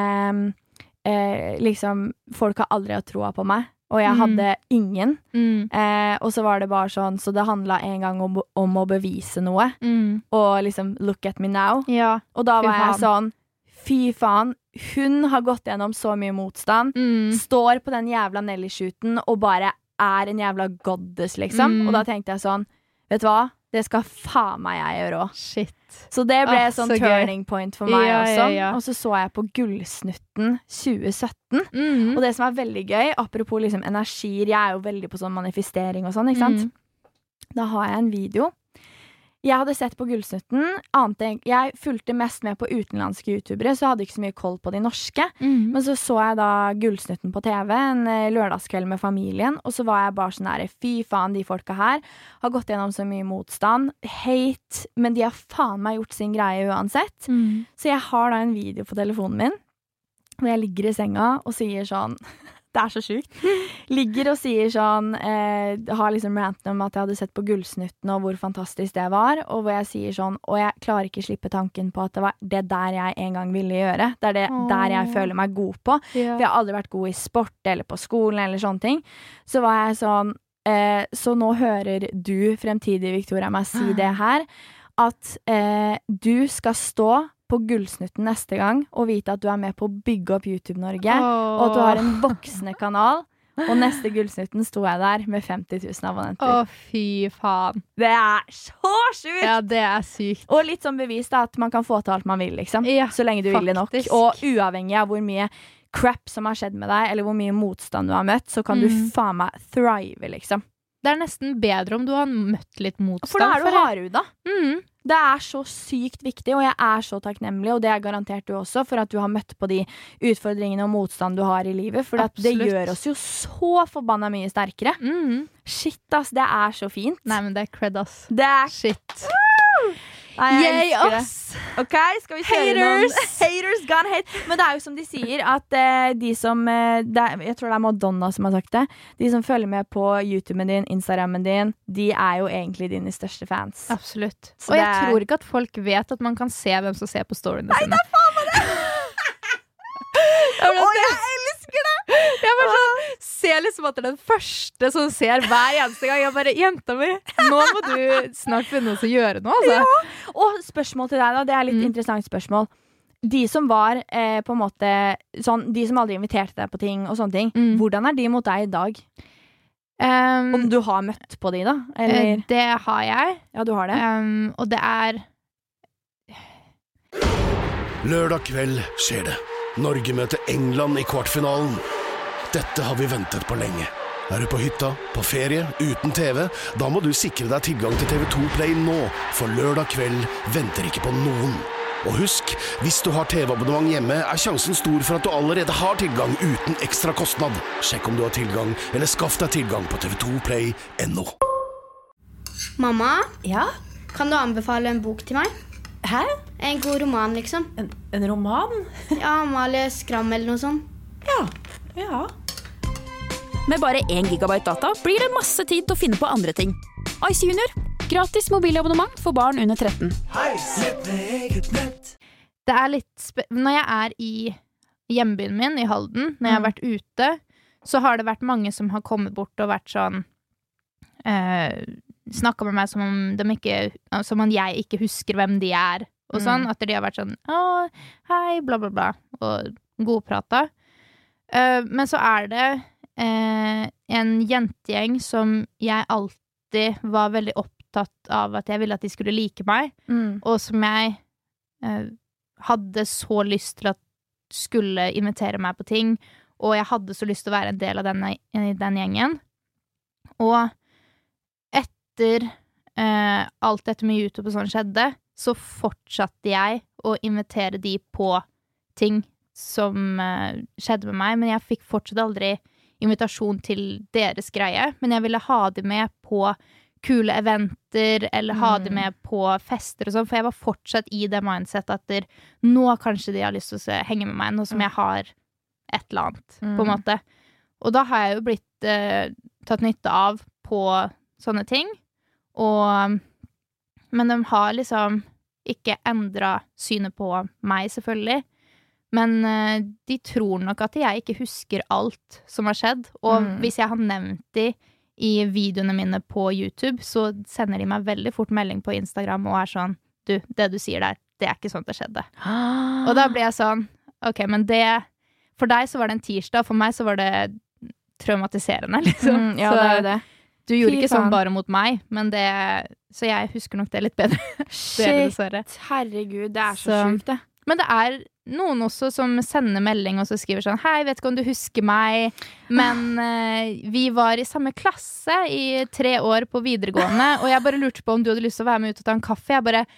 at liksom, folk har aldri hatt troa på meg, og jeg hadde ingen, og så var det bare sånn, så det handlet en gang om å bevise noe, og liksom, look at me now, og da var jeg sånn, fy faen, hun har gått gjennom så mye motstand, står på den jævla Nelly-shooten og bare en jævla goddess, liksom. Og da tenkte jeg sånn, vet du hva? Det skal faen meg jeg gjøre også. Shit. Så det ble sånn så turning point for meg også. Ja. Og så jeg på Gullsnutten 2017. Og det som veldig gøy, apropos liksom energier, jeg jo veldig på sånn manifestering og sånn, ikke sant? Da har jeg en video. Jeg hadde sett på Gullsnutten, jeg fulgte mest med på utenlandske youtubere, så jeg hadde ikke så mye koll på de norske. Men så jeg da Gullsnutten på TV en lørdagskveld med familien, og så var jeg bare sånn her, fy faen, de folka her har gått gjennom så mye motstand, hate, men de har faen meg gjort sin greie uansett. Så jeg har da en video på telefonen min, hvor jeg ligger i senga og sier sånn, Det så sykt. Ligger og sier sånn, har liksom ranten om at jeg hadde sett på Gullsnutten og hvor fantastisk det var, og hvor jeg sier sånn, og jeg klarer ikke slippe tanken på at det var det der jeg en gang ville gjøre. Det det der jeg føler meg god på. For jeg har aldri vært god i sport eller på skolen eller sånne ting. Så var jeg sånn, så nå hører du, fremtidig Victoria, meg si det her, at du skal stå på Gullsnutten neste gang og vite at du med på å bygge opp YouTube Norge, og at du har en voksende kanal, og neste Gullsnutten sto jeg der med 50 000 abonnenter. Fy faen. Det så sykt! Ja, det sykt. Og litt sånn bevis da, at man kan få til alt man vil, liksom. Ja, så lenge du vil det nok. Og uavhengig av hvor mye crap som har skjedd med deg, eller hvor mye motstand du har møtt, så kan du faen meg thrive, liksom. Det nesten bedre om du har møtt litt motstand. For da du hardhuda. Det så sykt viktig, og jeg så takknemlig, og det garantert du også, for at du har møtt på de utfordringene og motstand du har i livet, for det gjør oss jo så forbanna mye sterkere. Shit, ass, det så fint. Nei, men det cred, ass. Det shit. Nei, jeg elsker ass. Det. Ok, skal vi kjøre noen haters gone hate. Men det jo som de sier, at de som jeg tror det Madonna som har sagt det, de som følger med på YouTuben din, Instagrammen din, de jo egentlig dine største fans. Absolutt. Så og jeg tror ikke at folk vet at man kan se hvem som ser på storyene sine. Nei, det faen meg det! Jeg elsker det! Jeg bare sånn, ser liksom at det den første som ser hver eneste gang. Jeg bare, jenta mi, nå må du snart begynne å gjøre noe, altså. Ja, og spørsmål til deg da, det litt interessant spørsmål. De som var på en måte sånn, de som aldri inviterte deg på ting og sånne ting, hvordan de mot deg i dag? Om du har møtt på de da? Eller? Det har jeg. Ja, du har det. Og det Lørdag kveld skjer det. Norge møter England i kvartfinalen. Dette har vi ventet på lenge. Du på hytta, på ferie, uten TV? Da må du sikre deg tilgang til TV2 Play nå, for lørdag kveld venter ikke på noen. Og husk, hvis du har TV-abonnement hjemme, sjansen stor for at du allerede har tilgang uten ekstra kostnad. Sjekk om du har tilgang, eller skaff deg tilgang på tv2play.no. Mamma? Ja? Kan du anbefale en bok til meg? Hæ? En god roman, liksom. En roman? Ja, Amalie Skram eller noe sånt. Ja. Med bare 1 gigabyte data blir det masse tid til å finne på andre ting. Ice Junior. Gratis mobilabonnement for barn under 13. Det litt når jeg i hjembyen min i Halden, når jeg har vært ute, så har det vært mange som har kommet bort og vært sånn snakket med meg som om som om jeg ikke husker hvem de og sånn, at de har vært sånn hei, bla bla bla, og godprata. Men så det en jentegjeng som jeg alltid var veldig opptatt av at jeg ville at de skulle like meg, og som jeg hadde så lyst til at skulle invitere meg på ting, og jeg hadde så lyst til å være en del av den gjengen. Og etter alt dette med YouTube og sånn skjedde, så fortsatte jeg å invitere de på ting som skjedde med meg, men jeg fikk fortsatt aldri invitasjon til deres greie, men jeg ville ha de med på kule eventer, eller ha de med på fester og sånn, for jeg var fortsatt i det mindset at nå kanskje de har lyst til å henge med meg, nå som jeg har et eller annet, på en måte. Og da har jeg jo blitt tatt nytte av på sånne ting, men de har liksom ikke endret synet på meg, selvfølgelig. Men de tror nok at jeg ikke husker alt som har skjedd. Og hvis jeg har nevnt de i videoene mine på YouTube, så sender de meg veldig fort melding på Instagram og sånn, du, det du sier der, det ikke sånn det skjedde. Og da ble jeg sånn, ok, men for deg så var det en tirsdag, for meg så var det traumatiserende, liksom. Ja, det jo det. Du gjorde ikke sånn bare mot meg, men så jeg husker nok det litt bedre. Shit, herregud, det så sjukt det. Men det noen også som sender melding og så skriver sånn, hei, vet ikke om du husker meg, men vi var i samme klasse i 3 år på videregående, og jeg bare lurte på om du hadde lyst til å være med ut og ta en kaffe. Jeg bare,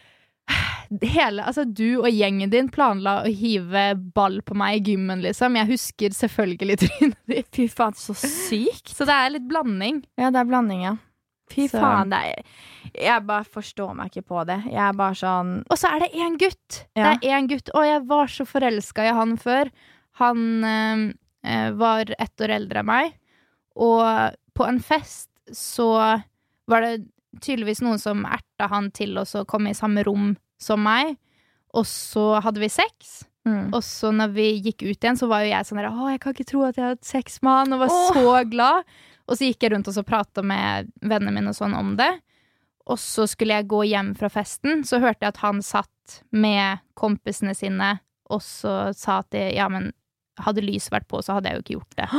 du og gjengen din planla å hive ball på meg i gymmen, liksom. Jeg husker selvfølgelig trynet ditt. Fy faen, så sykt. Så det litt blanding. Ja, det blanding, ja. Fy faen, jeg bare forstår meg ikke på det. Jeg bare sånn... Og så det en gutt. Ja. Det en gutt. Og jeg var så forelsket i han før. Han var 1 år eldre enn meg, og på en fest så var det tydeligvis noen som erta han til å komme i samme rom som meg, og så hadde vi sex, og så når vi gikk ut igjen, så var jo jeg sånn der, jeg kan ikke tro at jeg har hatt sex med han, og var så glad, og så gikk jeg rundt og så pratet med vennene mine og sånn om det, og så skulle jeg gå hjem fra festen, så hørte jeg at han satt med kompisene sine, og så sa at ja, men hadde lys vært på, så hadde jeg jo ikke gjort det.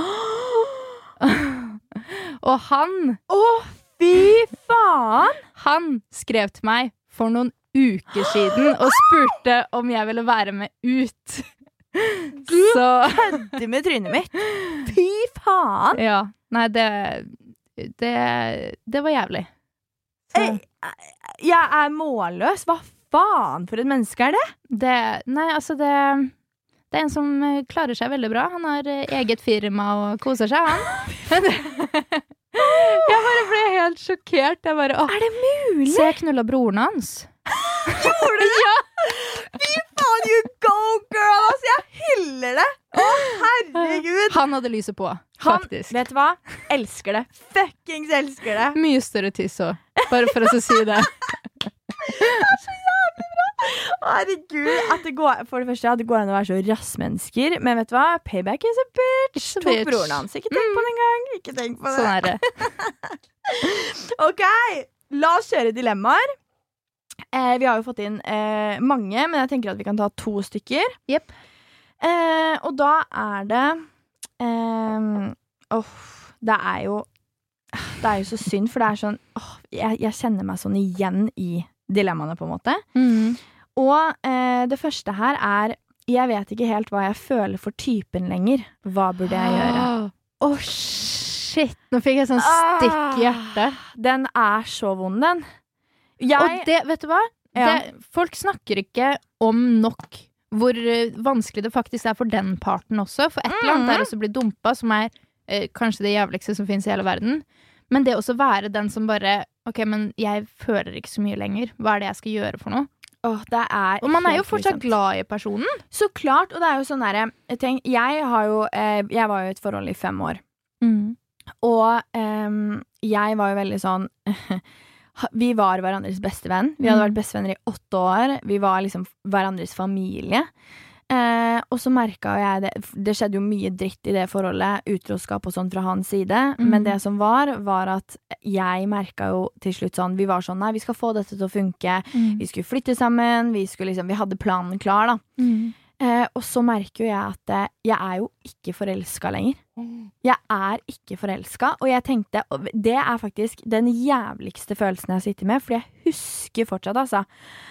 Og han fy faen! Han skrev til meg for noen uker siden og spurte om jeg ville være med ut. Du kødder med trynet mitt. Fy faen! Ja, nei, det var jævlig. Jeg er målløs. Hva faen for et menneske er det? Nei, altså det er en som klarer seg veldig bra. Han har eget firma og koser seg, han. Jeg bare ble helt sjokkert. Jeg bare, er det mulig? Så jeg knullet broren hans. Gjorde du det? Ja. Fy faen, you go girl. Altså, jeg hyller det. Herregud. Han hadde lyset på, faktisk. Han, vet du hva? Elsker det. Fuckings elsker det. Mye større tiss også, bare for å si det. Det er så jævlig bra. Herregud, at det går, for det første at det går an å være så rassmennesker. Men vet du hva? Payback is a bitch. Tok broren hans. Ikke tenk på det engang. Ikke tenk på det. Sånn er det. Ok, la oss kjøre dilemmaer. Vi har jo fått inn mange, men jeg tenker at vi kan ta 2 stykker. Yep. Og da er det det er jo så synd, for det er sånn jeg kjenner meg sånn igjen i dilemmaene på en måte. Og det første her er, jeg vet ikke helt hva jeg føler for typen lenger. Hva burde jeg gjøre? Shit, nå fikk jeg sånn stikk i hjertet. Den er så vond, den. Og det, vet du hva? Folk snakker ikke om nok hvor vanskelig det faktisk er for den parten også. For et eller annet er også å bli dumpet, som er kanskje det jævligste som finnes i hele verden. Men det også være den som bare, ok, men jeg føler ikke så mye lenger. Hva er det jeg skal gjøre for noe? Og man er jo fortsatt glad i personen. Så klart, og det er jo sånn der, jeg var jo i et forhold i 5 år. Og jeg var jo veldig sånn vi var hverandres beste venn. Vi hadde vært bestevenner i 8 år. Vi var liksom hverandres familie. Og så merket jeg det skjedde jo mye dritt i det forholdet, utroskap og sånn fra hans side. Men det som var at jeg merket jo til slutt sånn, vi var sånn, nei, vi skal få dette til å funke. Vi skulle flytte sammen, vi hadde planen klar da. Og så merker jo jeg at jeg er jo ikke forelsket lenger. Jeg er ikke forelsket, og jeg tenkte, det er faktisk den jævligste følelsen jeg sitter med, for jeg husker fortsatt, altså.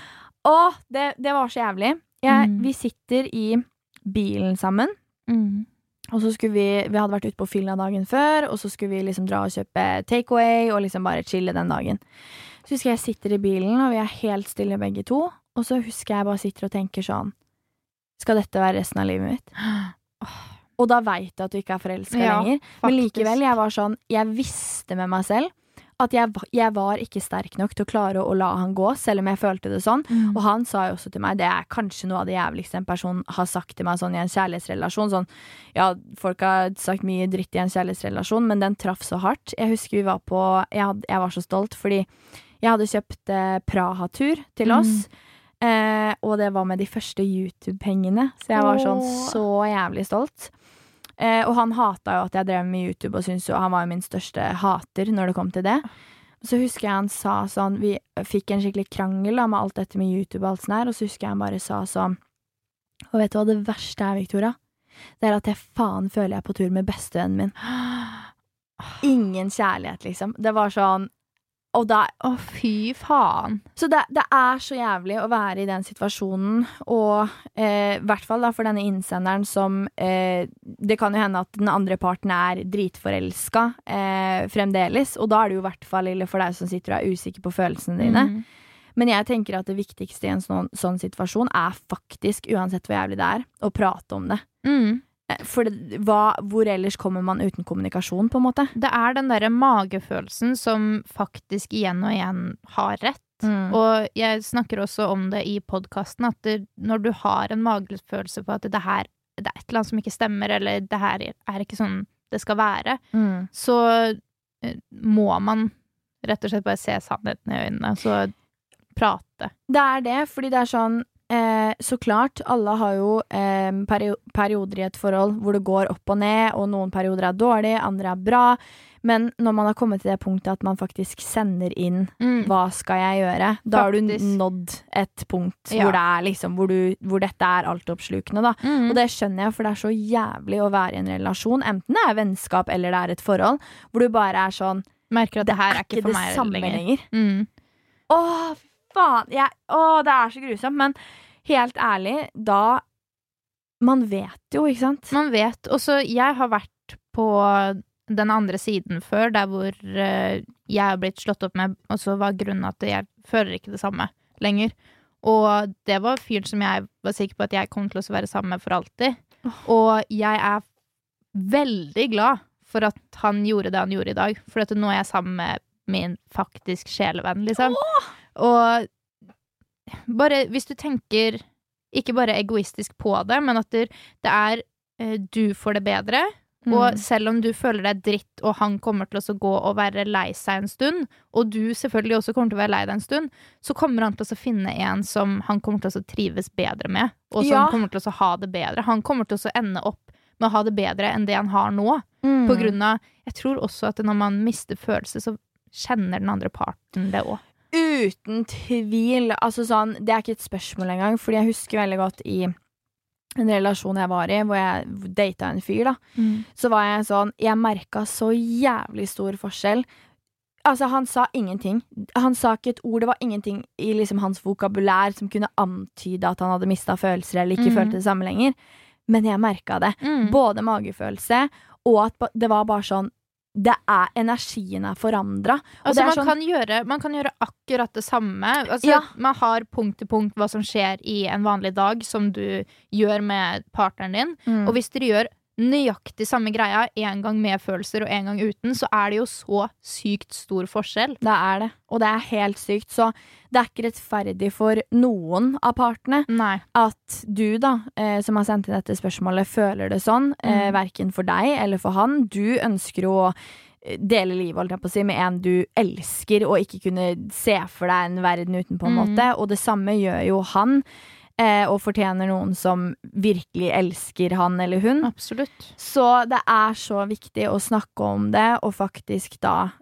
Det var så jævlig. Vi sitter i bilen sammen, og så skulle vi hadde vært ute på fylla dagen før, og så skulle vi liksom dra og kjøpe takeaway, og liksom bare chille den dagen. Så husker jeg sitter i bilen, og vi er helt stille begge to, og så husker jeg bare sitter og tenker sånn, skal dette være resten av livet mitt? Og da vet jeg at du ikke er forelsket lenger. Men likevel, jeg var sånn, jeg visste med meg selv at jeg var ikke sterk nok til å klare å la han gå, selv om jeg følte det sånn. Og han sa jo også til meg, det er kanskje noe av det jævligste en person har sagt til meg sånn i en kjærlighetsrelasjon. Sånn, ja, folk har sagt mye dritt i en kjærlighetsrelasjon, men den traff så hardt. Jeg husker jeg var så stolt, fordi jeg hadde kjøpt Praha-tur til oss, og det var med de første YouTube-pengene, så jeg var sånn så jævlig stolt. Og han hatet jo at jeg drev med YouTube, og syntes jo han var jo min største hater når det kom til det. Så husker jeg han sa sånn, vi fikk en skikkelig krangel da, med alt dette med YouTube og alt sånn her, og så husker jeg han bare sa sånn, og vet du hva det verste er, Victoria? Det er at jeg faen føler jeg på tur med bestevennen min. Ingen kjærlighet, liksom. Det var sånn, og da, fy faen. Så det er så jævlig å være i den situasjonen, og hvert fall da for denne innsenderen som, det kan jo hende at den andre parten er dritforelsket fremdeles, og da er det jo hvert fall ille for deg som sitter og er usikker på følelsene dine. Men jeg tenker at det viktigste i en sånn situasjon er faktisk, uansett hvor jævlig det er, å prate om det. For hvor ellers kommer man uten kommunikasjon, på en måte? Det er den der magefølelsen som faktisk igjen og igjen har rett. Og jeg snakker også om det i podcasten, at når du har en magefølelse på at det er et eller annet som ikke stemmer, eller det her er ikke sånn det skal være, så må man rett og slett bare se sannheten i øynene, så prate. Det er det, fordi det er sånn, så klart, alle har jo perioder i et forhold hvor det går opp og ned, og noen perioder er dårlige, andre er bra, men når man har kommet til det punktet at man faktisk sender inn hva skal jeg gjøre, da har du nådd et punkt hvor det er liksom, hvor dette er altoppslukende da, og det skjønner jeg, for det er så jævlig å være i en relasjon, enten det er vennskap eller det er et forhold, hvor du bare er sånn, merker at det her er ikke for meg lenger. Åh, faen, det er så grusomt, men helt ærlig, da man vet jo, ikke sant? Man vet, og så jeg har vært på den andre siden før, der hvor jeg har blitt slått opp med, og så var grunnen at jeg føler ikke det samme lenger. Og det var fyren som jeg var sikker på at jeg kom til å være sammen med for alltid. Og jeg er veldig glad for at han gjorde det han gjorde i dag, for at nå er jeg sammen med min faktisk sjelevenn, liksom. Og bare, hvis du tenker ikke bare egoistisk på det, men at det er du får det bedre, og selv om du føler deg dritt, og han kommer til å gå og være lei seg en stund, og du selvfølgelig også kommer til å være lei deg en stund, så kommer han til å finne en som han kommer til å trives bedre med, og som kommer til å ha det bedre. Han kommer til å ende opp med å ha det bedre enn det han har nå, på grunn av, jeg tror også at når man mister følelse, så kjenner den andre parten det også. Uten tvil, altså sånn, det er ikke et spørsmål engang, fordi jeg husker veldig godt i en relasjon jeg var i, hvor jeg datet en fyr da, så var jeg sånn, jeg merket så jævlig stor forskjell. Altså, han sa ingenting. Han sa ikke et ord, det var ingenting i liksom hans vokabulær som kunne antyde at han hadde mistet følelser eller ikke følte det samme lenger. Men jeg merket det. Både magefølelse, og at det var bare sånn, det er energiene forandret. Altså, man kan gjøre akkurat det samme. Altså, man har punkt til punkt hva som skjer i en vanlig dag som du gjør med partneren din. Og hvis dere gjør nøyaktig samme greia, en gang med følelser og en gang uten, så er det jo så sykt stor forskjell. Det er det, og det er helt sykt. Så det er ikke rettferdig for noen av partene at du da, som har sendt inn dette spørsmålet, føler det sånn, hverken for deg eller for han. Du ønsker å dele livet, holdt jeg på å si, med en du elsker, og ikke kunne se for deg en verden uten på en måte. Og det samme gjør jo han, og fortjener noen som virkelig elsker han eller hun. Absolutt. Så det er så viktig å snakke om det, og faktisk da,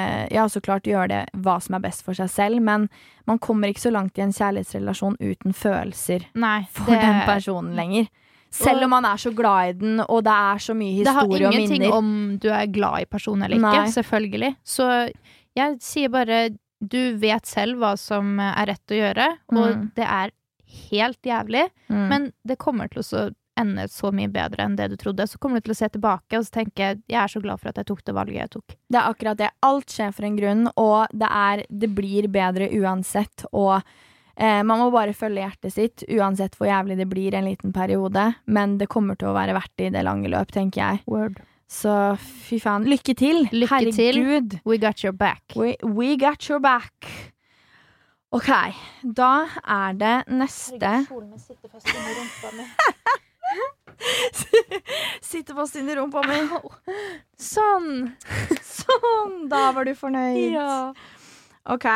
så klart gjøre det hva som er best for seg selv, men man kommer ikke så langt i en kjærlighetsrelasjon uten følelser for den personen lenger. Selv om man er så glad i den, og det er så mye historie og minner. Det har ingenting om du er glad i personen eller ikke, selvfølgelig. Så jeg sier bare, du vet selv hva som er rett å gjøre, og det er helt jævlig, men det kommer til å ende så mye bedre enn det du trodde. Så kommer du til å se tilbake og så tenke, jeg er så glad for at jeg tok det valget jeg tok. Det er akkurat det. Alt skjer for en grunn, og det blir bedre uansett, og man må bare følge hjertet sitt, uansett hvor jævlig det blir en liten periode, men det kommer til å være verdt det i det lange løp, tenker jeg. Word. Så fy faen, lykke til! Herregud. We got your back. We got your back. Ok, da er det neste. Kjolen sitter fast inni rumpa mi. Sitter fast inni rumpa mi. Sånn, da var du fornøyd. Ja. Ok,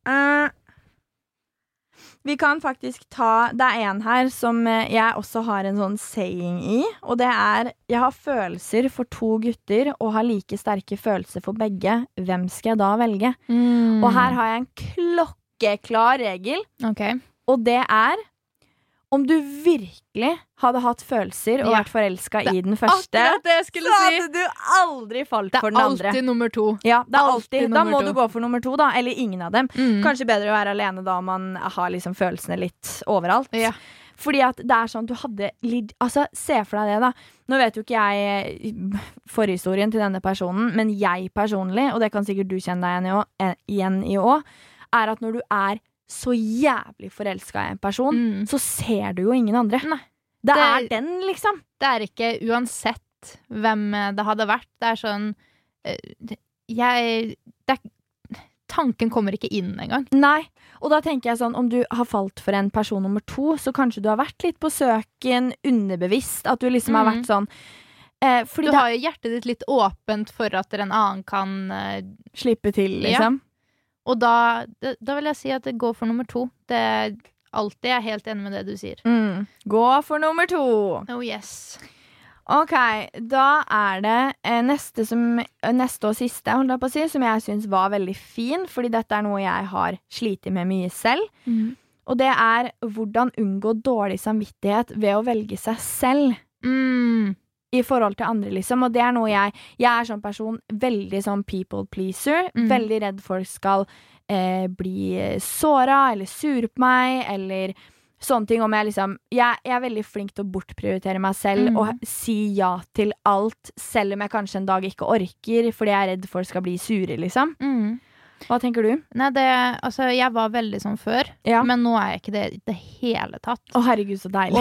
vi kan faktisk det er en her som jeg også har en sånn saying i, og det er, jeg har følelser for 2 gutter, og har like sterke følelser for begge. Hvem skal jeg da velge? Og her har jeg en klar regel, og det er om du virkelig hadde hatt følelser og vært forelsket i den første, så hadde du aldri falt for den andre. Det er alltid nummer 2. Ja, det er alltid. Da må du gå for nummer 2 da, eller ingen av dem. Kanskje bedre å være alene da man har liksom følelsene litt overalt. Fordi at det er sånn, du hadde altså, se for deg det da. Nå vet jo ikke jeg forhistorien til denne personen, men jeg personlig, og det kan sikkert du kjenne deg igjen i også, er at når du er så jævlig forelsket i en person, så ser du jo ingen andre. Nei. Det er den, liksom. Det er ikke uansett hvem det hadde vært. Det er sånn det tanken kommer ikke inn engang. Nei, og da tenker jeg sånn, om du har falt for en person nummer 2, så kanskje du har vært litt på søken underbevisst, at du liksom har vært sånn du har jo hjertet ditt litt åpent for at en annen kan slippe til, liksom. Og da vil jeg si at det går for nummer 2. Det er alltid jeg er helt enig med det du sier. Gå for nummer 2. Oh yes. Ok, da er det neste og siste, holdt jeg på å si, som jeg synes var veldig fin, fordi dette er noe jeg har slitt med mye selv. Og det er hvordan unngå dårlig samvittighet ved å velge seg selv. I forhold til andre, liksom. Og det er noe jeg er sånn person, veldig sånn people pleaser, veldig redd folk skal bli såret, eller sure på meg, eller sånne ting. Om jeg er veldig flink til å bortprioritere meg selv, og si ja til alt, selv om jeg kanskje en dag ikke orker, fordi jeg er redd folk skal bli sure, liksom. Hva tenker du? Nei, jeg var veldig sånn før, men nå er jeg ikke det hele tatt. Å herregud, så deilig.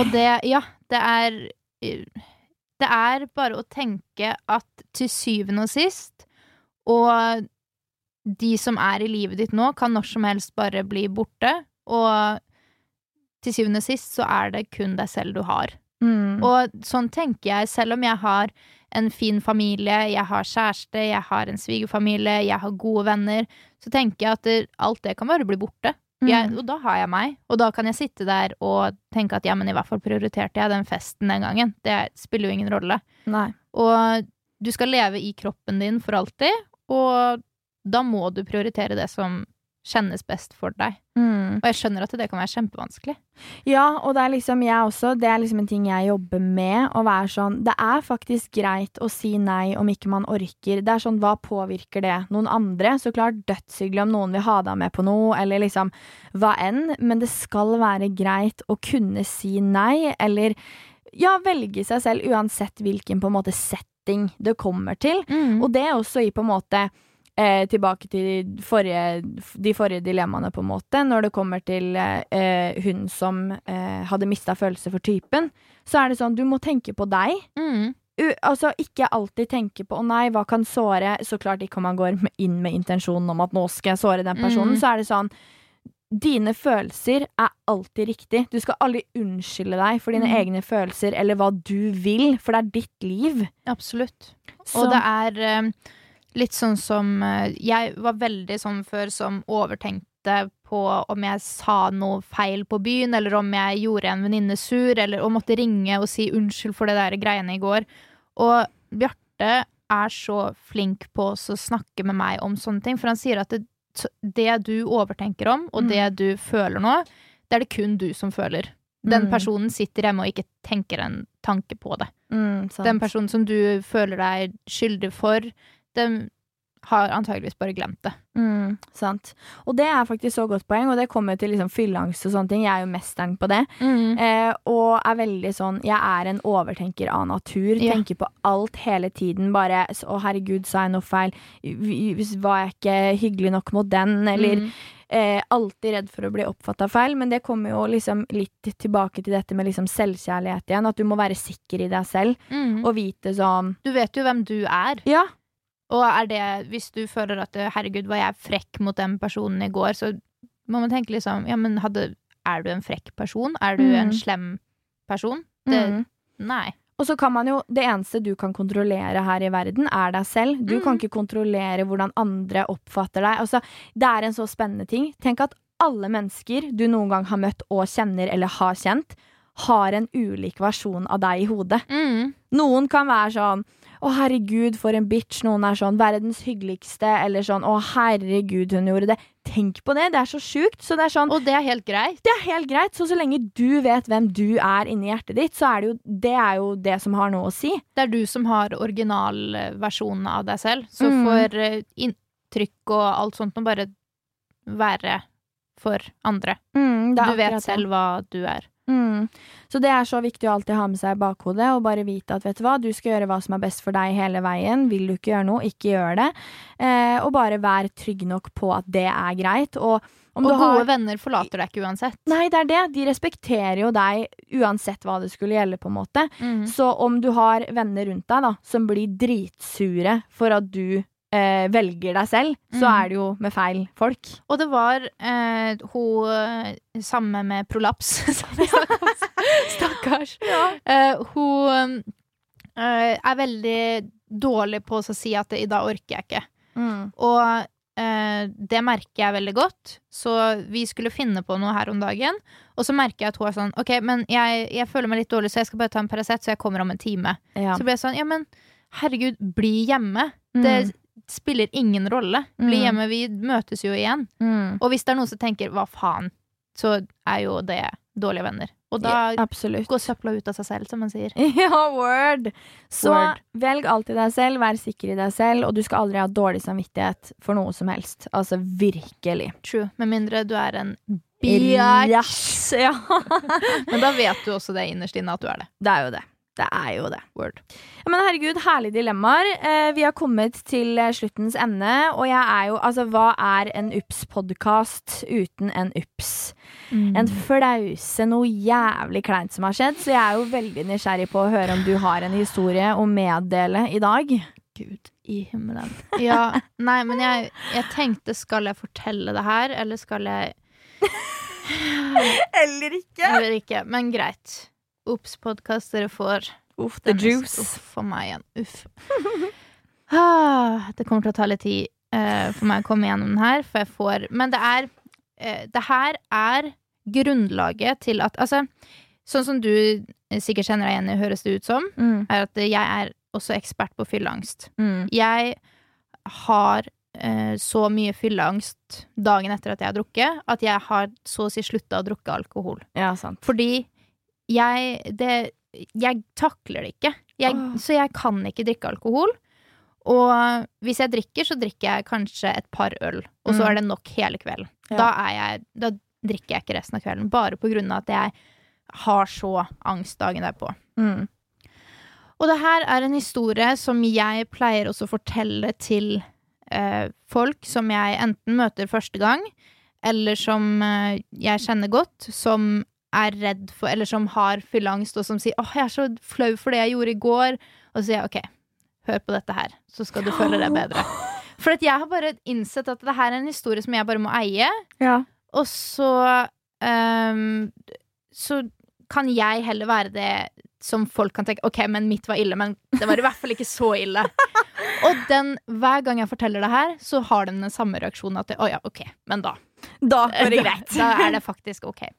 Og det er bare å tenke at til syvende og sist, og de som er i livet ditt nå, kan når som helst bare bli borte, og til syvende og sist så er det kun deg selv du har. Og sånn tenker jeg, selv om jeg har en fin familie, jeg har kjæreste, jeg har en svigerfamilie, jeg har gode venner, så tenker jeg at alt det kan bare bli borte. Og da har jeg meg, og da kan jeg sitte der og tenke at men i hvert fall prioriterte jeg den festen den gangen. Det spiller jo ingen rolle. Nei. Og du skal leve i kroppen din for alltid, og da må du prioritere det som kjennes best for deg. Og jeg skjønner at det kan være kjempevanskelig. Ja, og det er liksom det er liksom en ting jeg jobber med, å være sånn, det er faktisk greit å si nei om ikke man orker. Det er sånn, hva påvirker det noen andre? Så klart dødshyggelig om noen vil ha deg med på noe, eller liksom hva enn, men det skal være greit å kunne si nei, eller velge seg selv uansett hvilken på en måte setting det kommer til. Og det er også i på en måte tilbake til de forrige dilemmaene på en måte, når det kommer til hun som hadde mistet følelse for typen, så er det sånn, du må tenke på deg. Altså ikke alltid tenke på, nei, hva kan såre, så klart ikke om man går inn med intensjonen om at nå skal jeg såre den personen, så er det sånn, dine følelser er alltid riktig. Du skal aldri unnskylde deg for dine egne følelser, eller hva du vil, for det er ditt liv. Absolutt. Og det er litt sånn som jeg var veldig sånn før som overtenkte på om jeg sa noe feil på byen, eller om jeg gjorde en venninne sur, eller om måtte ringe og si unnskyld for det der greiene i går. Og Bjarte er så flink på å snakke med meg om sånne ting, for han sier at det du overtenker om, og det du føler nå, det er det kun du som føler. Den personen sitter hjemme og ikke tenker en tanke på det. Den personen som du føler deg skyldig for, den har antageligvis bare glemt det. Sant. Og det er faktisk så godt poeng, og det kommer til liksom fylleangst og sånne ting. Jeg er jo mesteren på det. Og er veldig sånn, jeg er en overtenker av natur, tenker på alt hele tiden, bare, å herregud, sa jeg noe feil, var jeg ikke hyggelig nok mot den, eller alltid redd for å bli oppfattet feil, men det kommer jo liksom litt tilbake til dette med liksom selvkjærlighet igjen, at du må være sikker i deg selv, og vite sånn. Du vet jo hvem du er. Ja. Og er det, hvis du føler at herregud, var jeg frekk mot den personen i går, så må man tenke liksom, men er du en frekk person? Er du en slem person? Nei. Og så kan man jo, det eneste du kan kontrollere her i verden er deg selv. Du kan ikke kontrollere hvordan andre oppfatter deg. Altså, det er en så spennende ting. Tenk at alle mennesker du noen gang har møtt og kjenner eller har kjent, har en ulik versjon av deg i hodet. Noen kan være sånn, å herregud, for en bitch. Noen er sånn, verdens hyggeligste, eller sånn, å herregud, hun gjorde det. Tenk på det, det er så sjukt. Så det er sånn, og det er helt greit. Det er helt greit, så lenge du vet hvem du er inni hjertet ditt, så er det jo det som har noe å si. Det er du som har originalversjonen av deg selv, så får inntrykk og alt sånt nå bare være for andre. Du vet selv hva du er. Så det er så viktig å alltid ha med seg i bakhodet og bare vite at, vet du hva, du skal gjøre hva som er best for deg hele veien. Vil du ikke gjøre noe, ikke gjør det. Og bare vær trygg nok på at det er greit. Og gode venner forlater deg ikke uansett. Nei, det er det. De respekterer jo deg uansett hva det skulle gjelde på en måte. Så om du har venner rundt deg da, som blir dritsure for at du velger deg selv, så det jo med feil folk. Og det var hun samme med prolaps, som vi snakket om. Stakkars. Hun veldig dårlig på å si at i dag orker jeg ikke. Og det merker jeg veldig godt. Så vi skulle finne på noe her om dagen, og så merker jeg at hun sånn, ok, men jeg føler meg litt dårlig, så jeg skal bare ta en Paracet, så jeg kommer om en time. Så blir jeg sånn, ja, men herregud, bli hjemme. Det spiller ingen rolle. Bli hjemme, vi møtes jo igjen. Og hvis det noen som tenker, hva faen, så jo det dårlige venner. Og da går søpla ut av seg selv, som man sier. Ja, word. Så velg alltid deg selv, vær sikker i deg selv, og du skal aldri ha dårlig samvittighet for noe som helst. Altså, virkelig. True. Med mindre du en bitch. Ja. Men da vet du også det innerst inne at du det. Det jo det. Det jo det. Word. Ja, men herregud, herlige dilemmaer. Vi har kommet til sluttens ende, og jeg jo, altså, hva en UPS-podcast uten en UPS? En flause, noe jævlig kleint som har skjedd, så jeg jo veldig nysgjerrig på å høre om du har en historie å meddele i dag. Gud i himmelen. Ja, nei, men jeg tenkte, skal jeg fortelle det her, eller skal jeg... Eller ikke, men greit. Ups-podcast dere får. The juice. For meg igjen. Det kommer til å ta litt tid for meg å komme gjennom den her, for jeg får... Men det her grunnlaget til at, altså, sånn som du sikkert kjenner deg igjen i, høres det ut som, at jeg også ekspert på fylleangst. Jeg har så mye fylleangst dagen etter at jeg har drukket, at jeg har så å si sluttet å drukke alkohol. Ja, sant. Fordi jeg takler det ikke. Så jeg kan ikke drikke alkohol. Og hvis jeg drikker, så drikker jeg kanskje et par øl, og så det nok hele kvelden. Da drikker jeg ikke resten av kvelden, bare på grunn av at jeg har så angst dagen derpå. Og det her en historie som jeg pleier også å fortelle til folk som jeg enten møter første gang, eller som jeg kjenner godt, som redd for, eller som har fylleangst, og som sier, jeg så flau for det jeg gjorde i går, og så sier jeg, ok, hør på dette her, så skal du føle deg bedre. For at jeg har bare innsett at det her en historie som jeg bare må eie, og så kan jeg heller være det som folk kan tenke, ok, men mitt var ille, men det var i hvert fall ikke så ille. Og hver gang jeg forteller det her, så har den samme reaksjonen at, ja, ok, men da er det greit. Da det faktisk ok.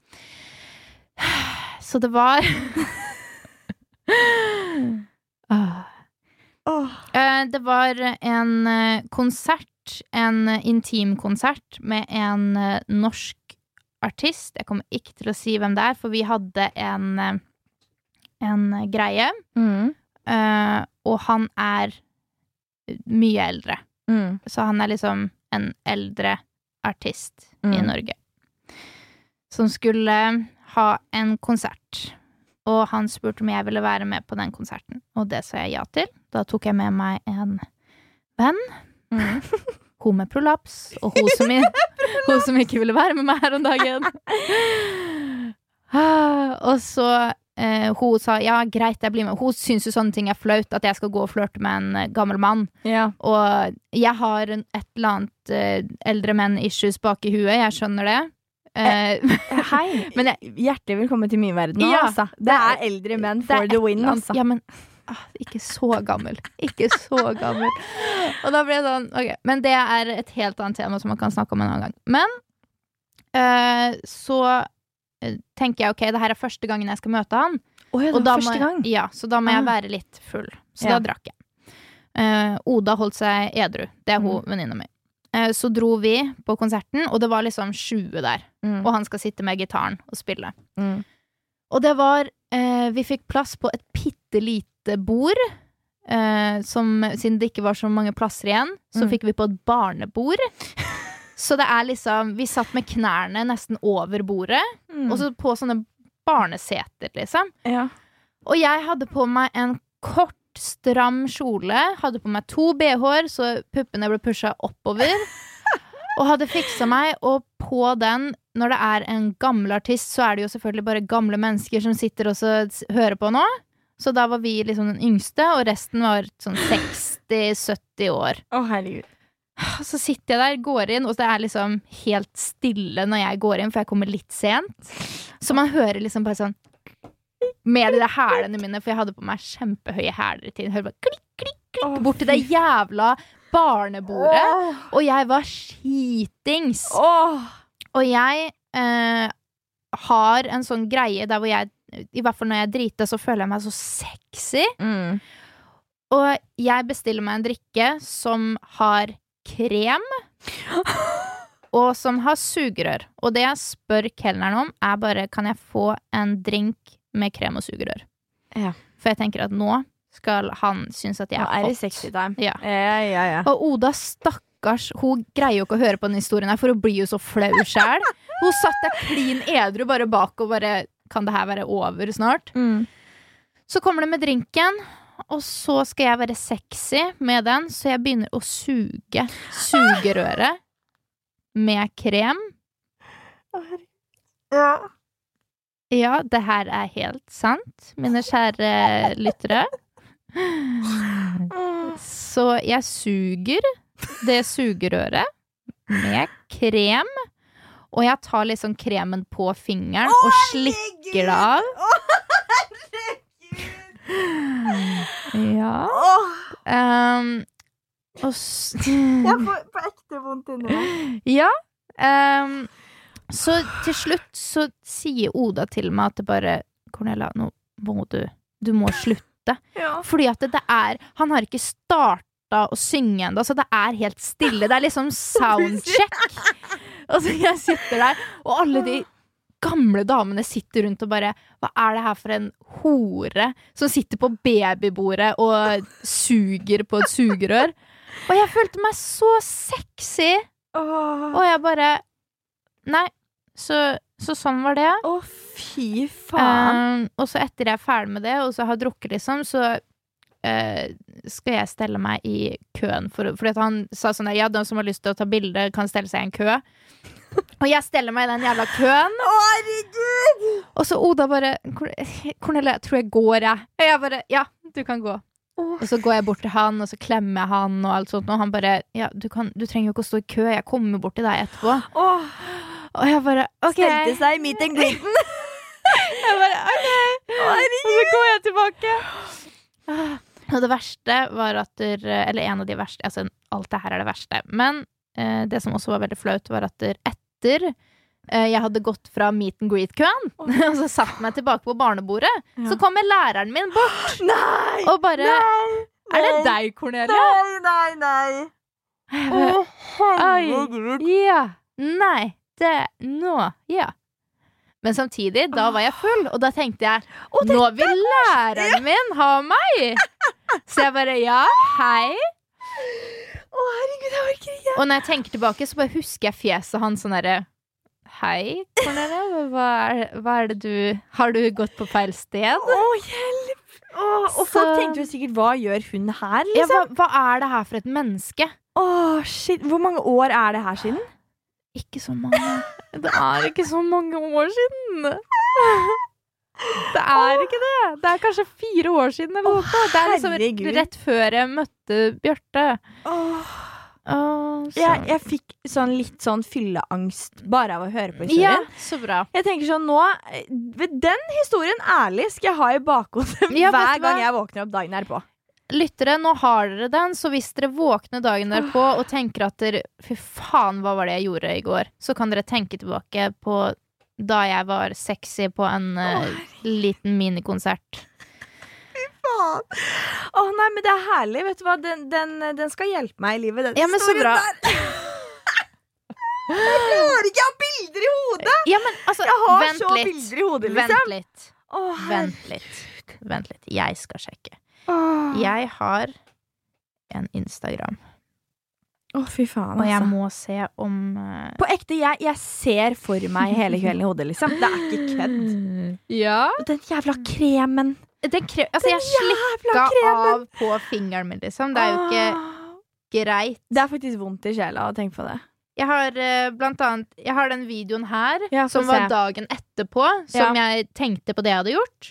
Så det var det var en konsert, en intim konsert med en norsk artist. Jeg kommer ikke til å si hvem det for vi hadde en greie, og han mye eldre. Så han liksom en eldre artist i Norge som skulle ha en konsert, og han spurte om jeg ville være med på den konserten, og det sa jeg ja til. Da tok jeg med meg en venn, hun med prolaps, og hun som ikke ville være med meg her om dagen. Og så hun sa, ja, greit, jeg blir med. Hun synes jo sånne ting flaut, at jeg skal gå og flørte med en gammel mann. Og jeg har et eller annet eldre menn-issues bak i huet, jeg skjønner det. Hei, men hjertelig velkommen til min verden nå, altså. Det eldre menn for the win, altså. Ja, men ikke så gammel. Ikke så gammel. Og da ble det sånn, ok, men det et helt annet tema som man kan snakke om en annen gang. Men så tenker jeg, ok, det her første gangen jeg skal møte han. Og da første gang? Ja, så da må jeg være litt full. Så da drakk jeg. Oda holdt seg edru. Det hun venninna mi. Så dro vi på konserten, og det var liksom 20 der. Og han skal sitte med gitaren og spille. Og det var, vi fikk plass på et pittelite bord, siden det ikke var så mange plasser igjen, så fikk vi på et barnebord. Så det liksom, vi satt med knærne nesten over bordet, og så på sånne barneseter, liksom. Og jeg hadde på meg en kort, stram kjole, hadde på meg 2 BH-er, så puppene ble pushet oppover, og hadde fikset meg, og på den, når det en gammel artist, så det jo selvfølgelig bare gamle mennesker som sitter og så hører på nå, Så da var vi liksom den yngste, og resten var sånn 60-70 år. Herregud. Så sitter jeg der, går inn, og det liksom helt stille når jeg går inn, for jeg kommer litt sent. Så man hører liksom bare sånn med de der hælene mine, for jeg hadde på meg kjempehøye hæler i tiden. Hører bare klikk, klikk, klikk, bort til det jævla barnebordet. Og jeg var skitings. Og jeg har en sånn greie der hvor jeg, i hvert fall når jeg driter, så føler jeg meg så sexy. Og jeg bestiller meg en drikke som har krem og som har sugerør. Og det jeg spør kelneren om er bare, kan jeg få en drink med krem og sugerør? Ja. For jeg tenker at nå skal han synes at jeg er det sexy time. Ja. Ja. Og Oda stakkars, hun greier jo ikke å høre på den historien her, for hun blir jo så flau selv. Hun satt der klin edru bare bak og bare, kan det her være over snart? Så kommer det med drinken, og så skal jeg være sexy med den, så jeg begynner å suge sugerøret med krem. Ja, det her er helt sant, mine kjære lyttere. Så jeg suger det sugerøret med krem, og jeg tar liksom kremen på fingeren og slikker det av. Ja. Og jeg får på ekte vondt inni meg. Ja. Så til slutt så sier Oda til meg at det bare, Cornelia, nå må du må slutte. Fordi at det er, han har ikke startet å synge enda, så det er helt stille. Det er liksom soundcheck. Og så jeg sitter der, og alle de gamle damene sitter rundt og bare, hva er det her for en hore som sitter på babybordet og suger på et sugerør? Og jeg følte meg så sexy. Og jeg bare, nei, så sånn var det. Fy faen. Og så etter jeg er ferdig med det, og så har jeg drukket liksom, så skal jeg stelle meg i køen fordi at han sa sånn der, ja, de som har lyst til å ta bilder kan stelle seg i en kø. Og jeg steller meg i den jævla køen. Herregud! Og så Oda bare, Cornelia, jeg tror jeg går, jeg. Og jeg bare, ja, du kan gå. Og så går jeg bort til han, og så klemmer jeg han og alt sånt, og han bare, ja, du trenger jo ikke å stå i kø, jeg kommer bort til deg etterpå. Og jeg bare, ok. Stelte seg i meet and greeten. Jeg bare, ok. Og så går jeg tilbake. Og det verste var at eller en av de verste, altså alt det her er det verste, men det som også var veldig flaut var at etter jeg hadde gått fra meet and greet-køen og så satt meg tilbake på barnebordet, så kommer læreren min bort. Nei! Og bare, nei, er det deg, Cornelia? Nei. Herregud. Ja, nei, ja. Men samtidig, da var jeg full, og da tenkte jeg, nå vil læreren min ha meg. Så jeg bare, ja, hei. Herregud, jeg orker ikke. Og når jeg tenker tilbake, så bare husker jeg fjeset han sånn der, hei, Cornelia, hva er det har du gått på feil sted? Hjelp. Og folk tenkte jo sikkert, hva gjør hun her, liksom? Ja, hva er det her for et menneske? Shit, hvor mange år er det her siden? Ikke så mange. Det er ikke så mange år siden. Det er ikke det. Det er kanskje 4 år siden eller noe. Det er liksom rett før jeg møtte Bjørte. Jeg fikk litt sånn fylleangst bare av å høre på historien. Ja, så bra. Jeg tenker sånn nå, den historien ærlig skal jeg ha i bakhodet hver gang jeg våkner opp dagen her på. Lyttere, nå har dere den, så hvis dere våkner dagen derpå og tenker at fy faen, hva var det jeg gjorde i går, så kan dere tenke tilbake på da jeg var sexy på en liten minikonsert. Fy faen. Nei, men det er herlig, vet du hva, den skal hjelpe meg i livet, den ja, men så bra. Jeg klarer ikke å ha bilder i hodet. Ja, men altså, jeg har så bilder i hodet, liksom. Vent litt, jeg skal sjekke. Jeg har en Instagram. Fy faen, altså. Og jeg må se om på ekte, jeg ser for meg hele kvelden i hodet, liksom. Det er ikke kødd. Ja. Den jævla kremen. Altså, jeg slikket av på fingeren min, liksom. Det er jo ikke greit. Det er faktisk vondt i sjela å tenke på det. Jeg har blant annet, jeg har den videoen her, som var dagen etterpå, som jeg tenkte på det jeg hadde gjort.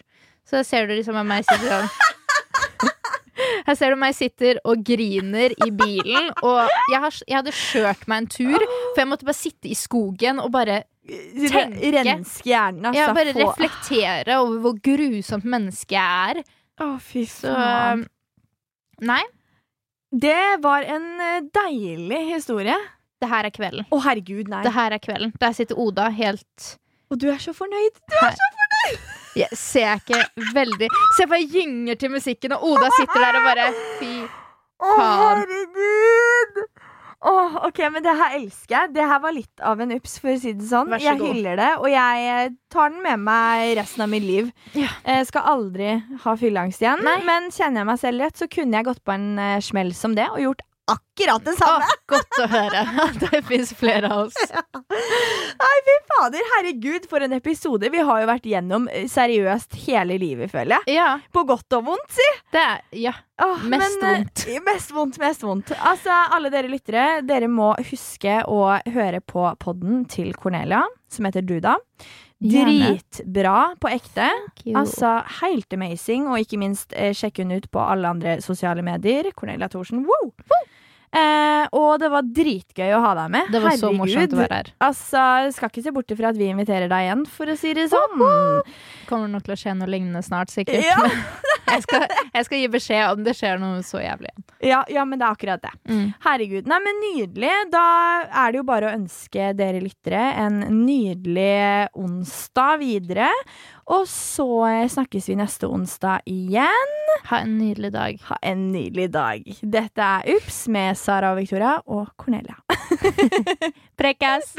Så ser du liksom meg sitter sånn. Her ser du meg sitter og griner i bilen. Og jeg hadde kjørt meg en tur, for jeg måtte bare sitte i skogen og bare tenke. Renske hjernen, altså. Jeg bare reflektere over hvor grusomt menneske jeg er. Fy faen. Nei. Det var en deilig historie. Det her er kvelden. Herregud, nei. Det her er kvelden. Der sitter Oda helt... Og du er så fornøyd. Jeg ser ikke veldig... Se på jeg gynger til musikken, og Oda sitter der og bare... Fy faen. Herregud! Ok, men det her elsker jeg. Det her var litt av en ups, for å si det sånn. Jeg hyller det, og jeg tar den med meg resten av mitt liv. Jeg skal aldri ha fylleangst igjen. Men kjenner jeg meg selv rett, så kunne jeg gått på en smell som det, og gjort akkurat det samme. Godt å høre. Det finnes flere av oss. Nei, fy fader, herregud, for en episode. Vi har jo vært gjennom seriøst hele livet, føler jeg. Ja. På godt og vondt, si. Det er, Mest vondt. Altså, alle dere lyttere, dere må huske å høre på podden til Cornelia, som heter Duda. Dritbra på ekte. Altså, helt amazing. Og ikke minst sjekk hun ut på alle andre sosiale medier. Cornelia Thorsen, wow! Og det var dritgøy å ha deg med. Det var så morsomt å være her. Altså, skal ikke se bort ifra at vi inviterer deg igjen, for å si det sånn. Kommer nok til å skje noe lignende snart, sikkert. Jeg skal gi beskjed om det skjer noe så jævlig. Ja, men det er akkurat det. Herregud, nei, men nydelig. Da er det jo bare å ønske dere lyttere en nydelig onsdag videre. Og så snakkes vi neste onsdag igjen. Ha en nydelig dag. Dette er Ups med Sara og Victoria og Cornelia. Prekas!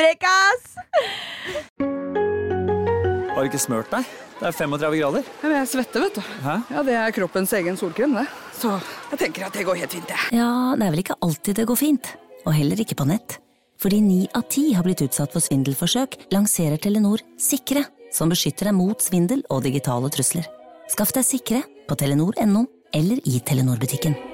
Har du ikke smørt deg? Det er 35 grader. Ja, men jeg svetter, vet du. Hæ? Ja, det er kroppens egen solkrem, det. Så jeg tenker at det går helt fint, det. Ja, det er vel ikke alltid det går fint. Og heller ikke på nett. Fordi 9 av 10 har blitt utsatt for svindelforsøk, lanserer Telenor Sikre, som beskytter deg mot svindel og digitale trusler. Skaff deg Sikre på Telenor.no eller i Telenor-butikken.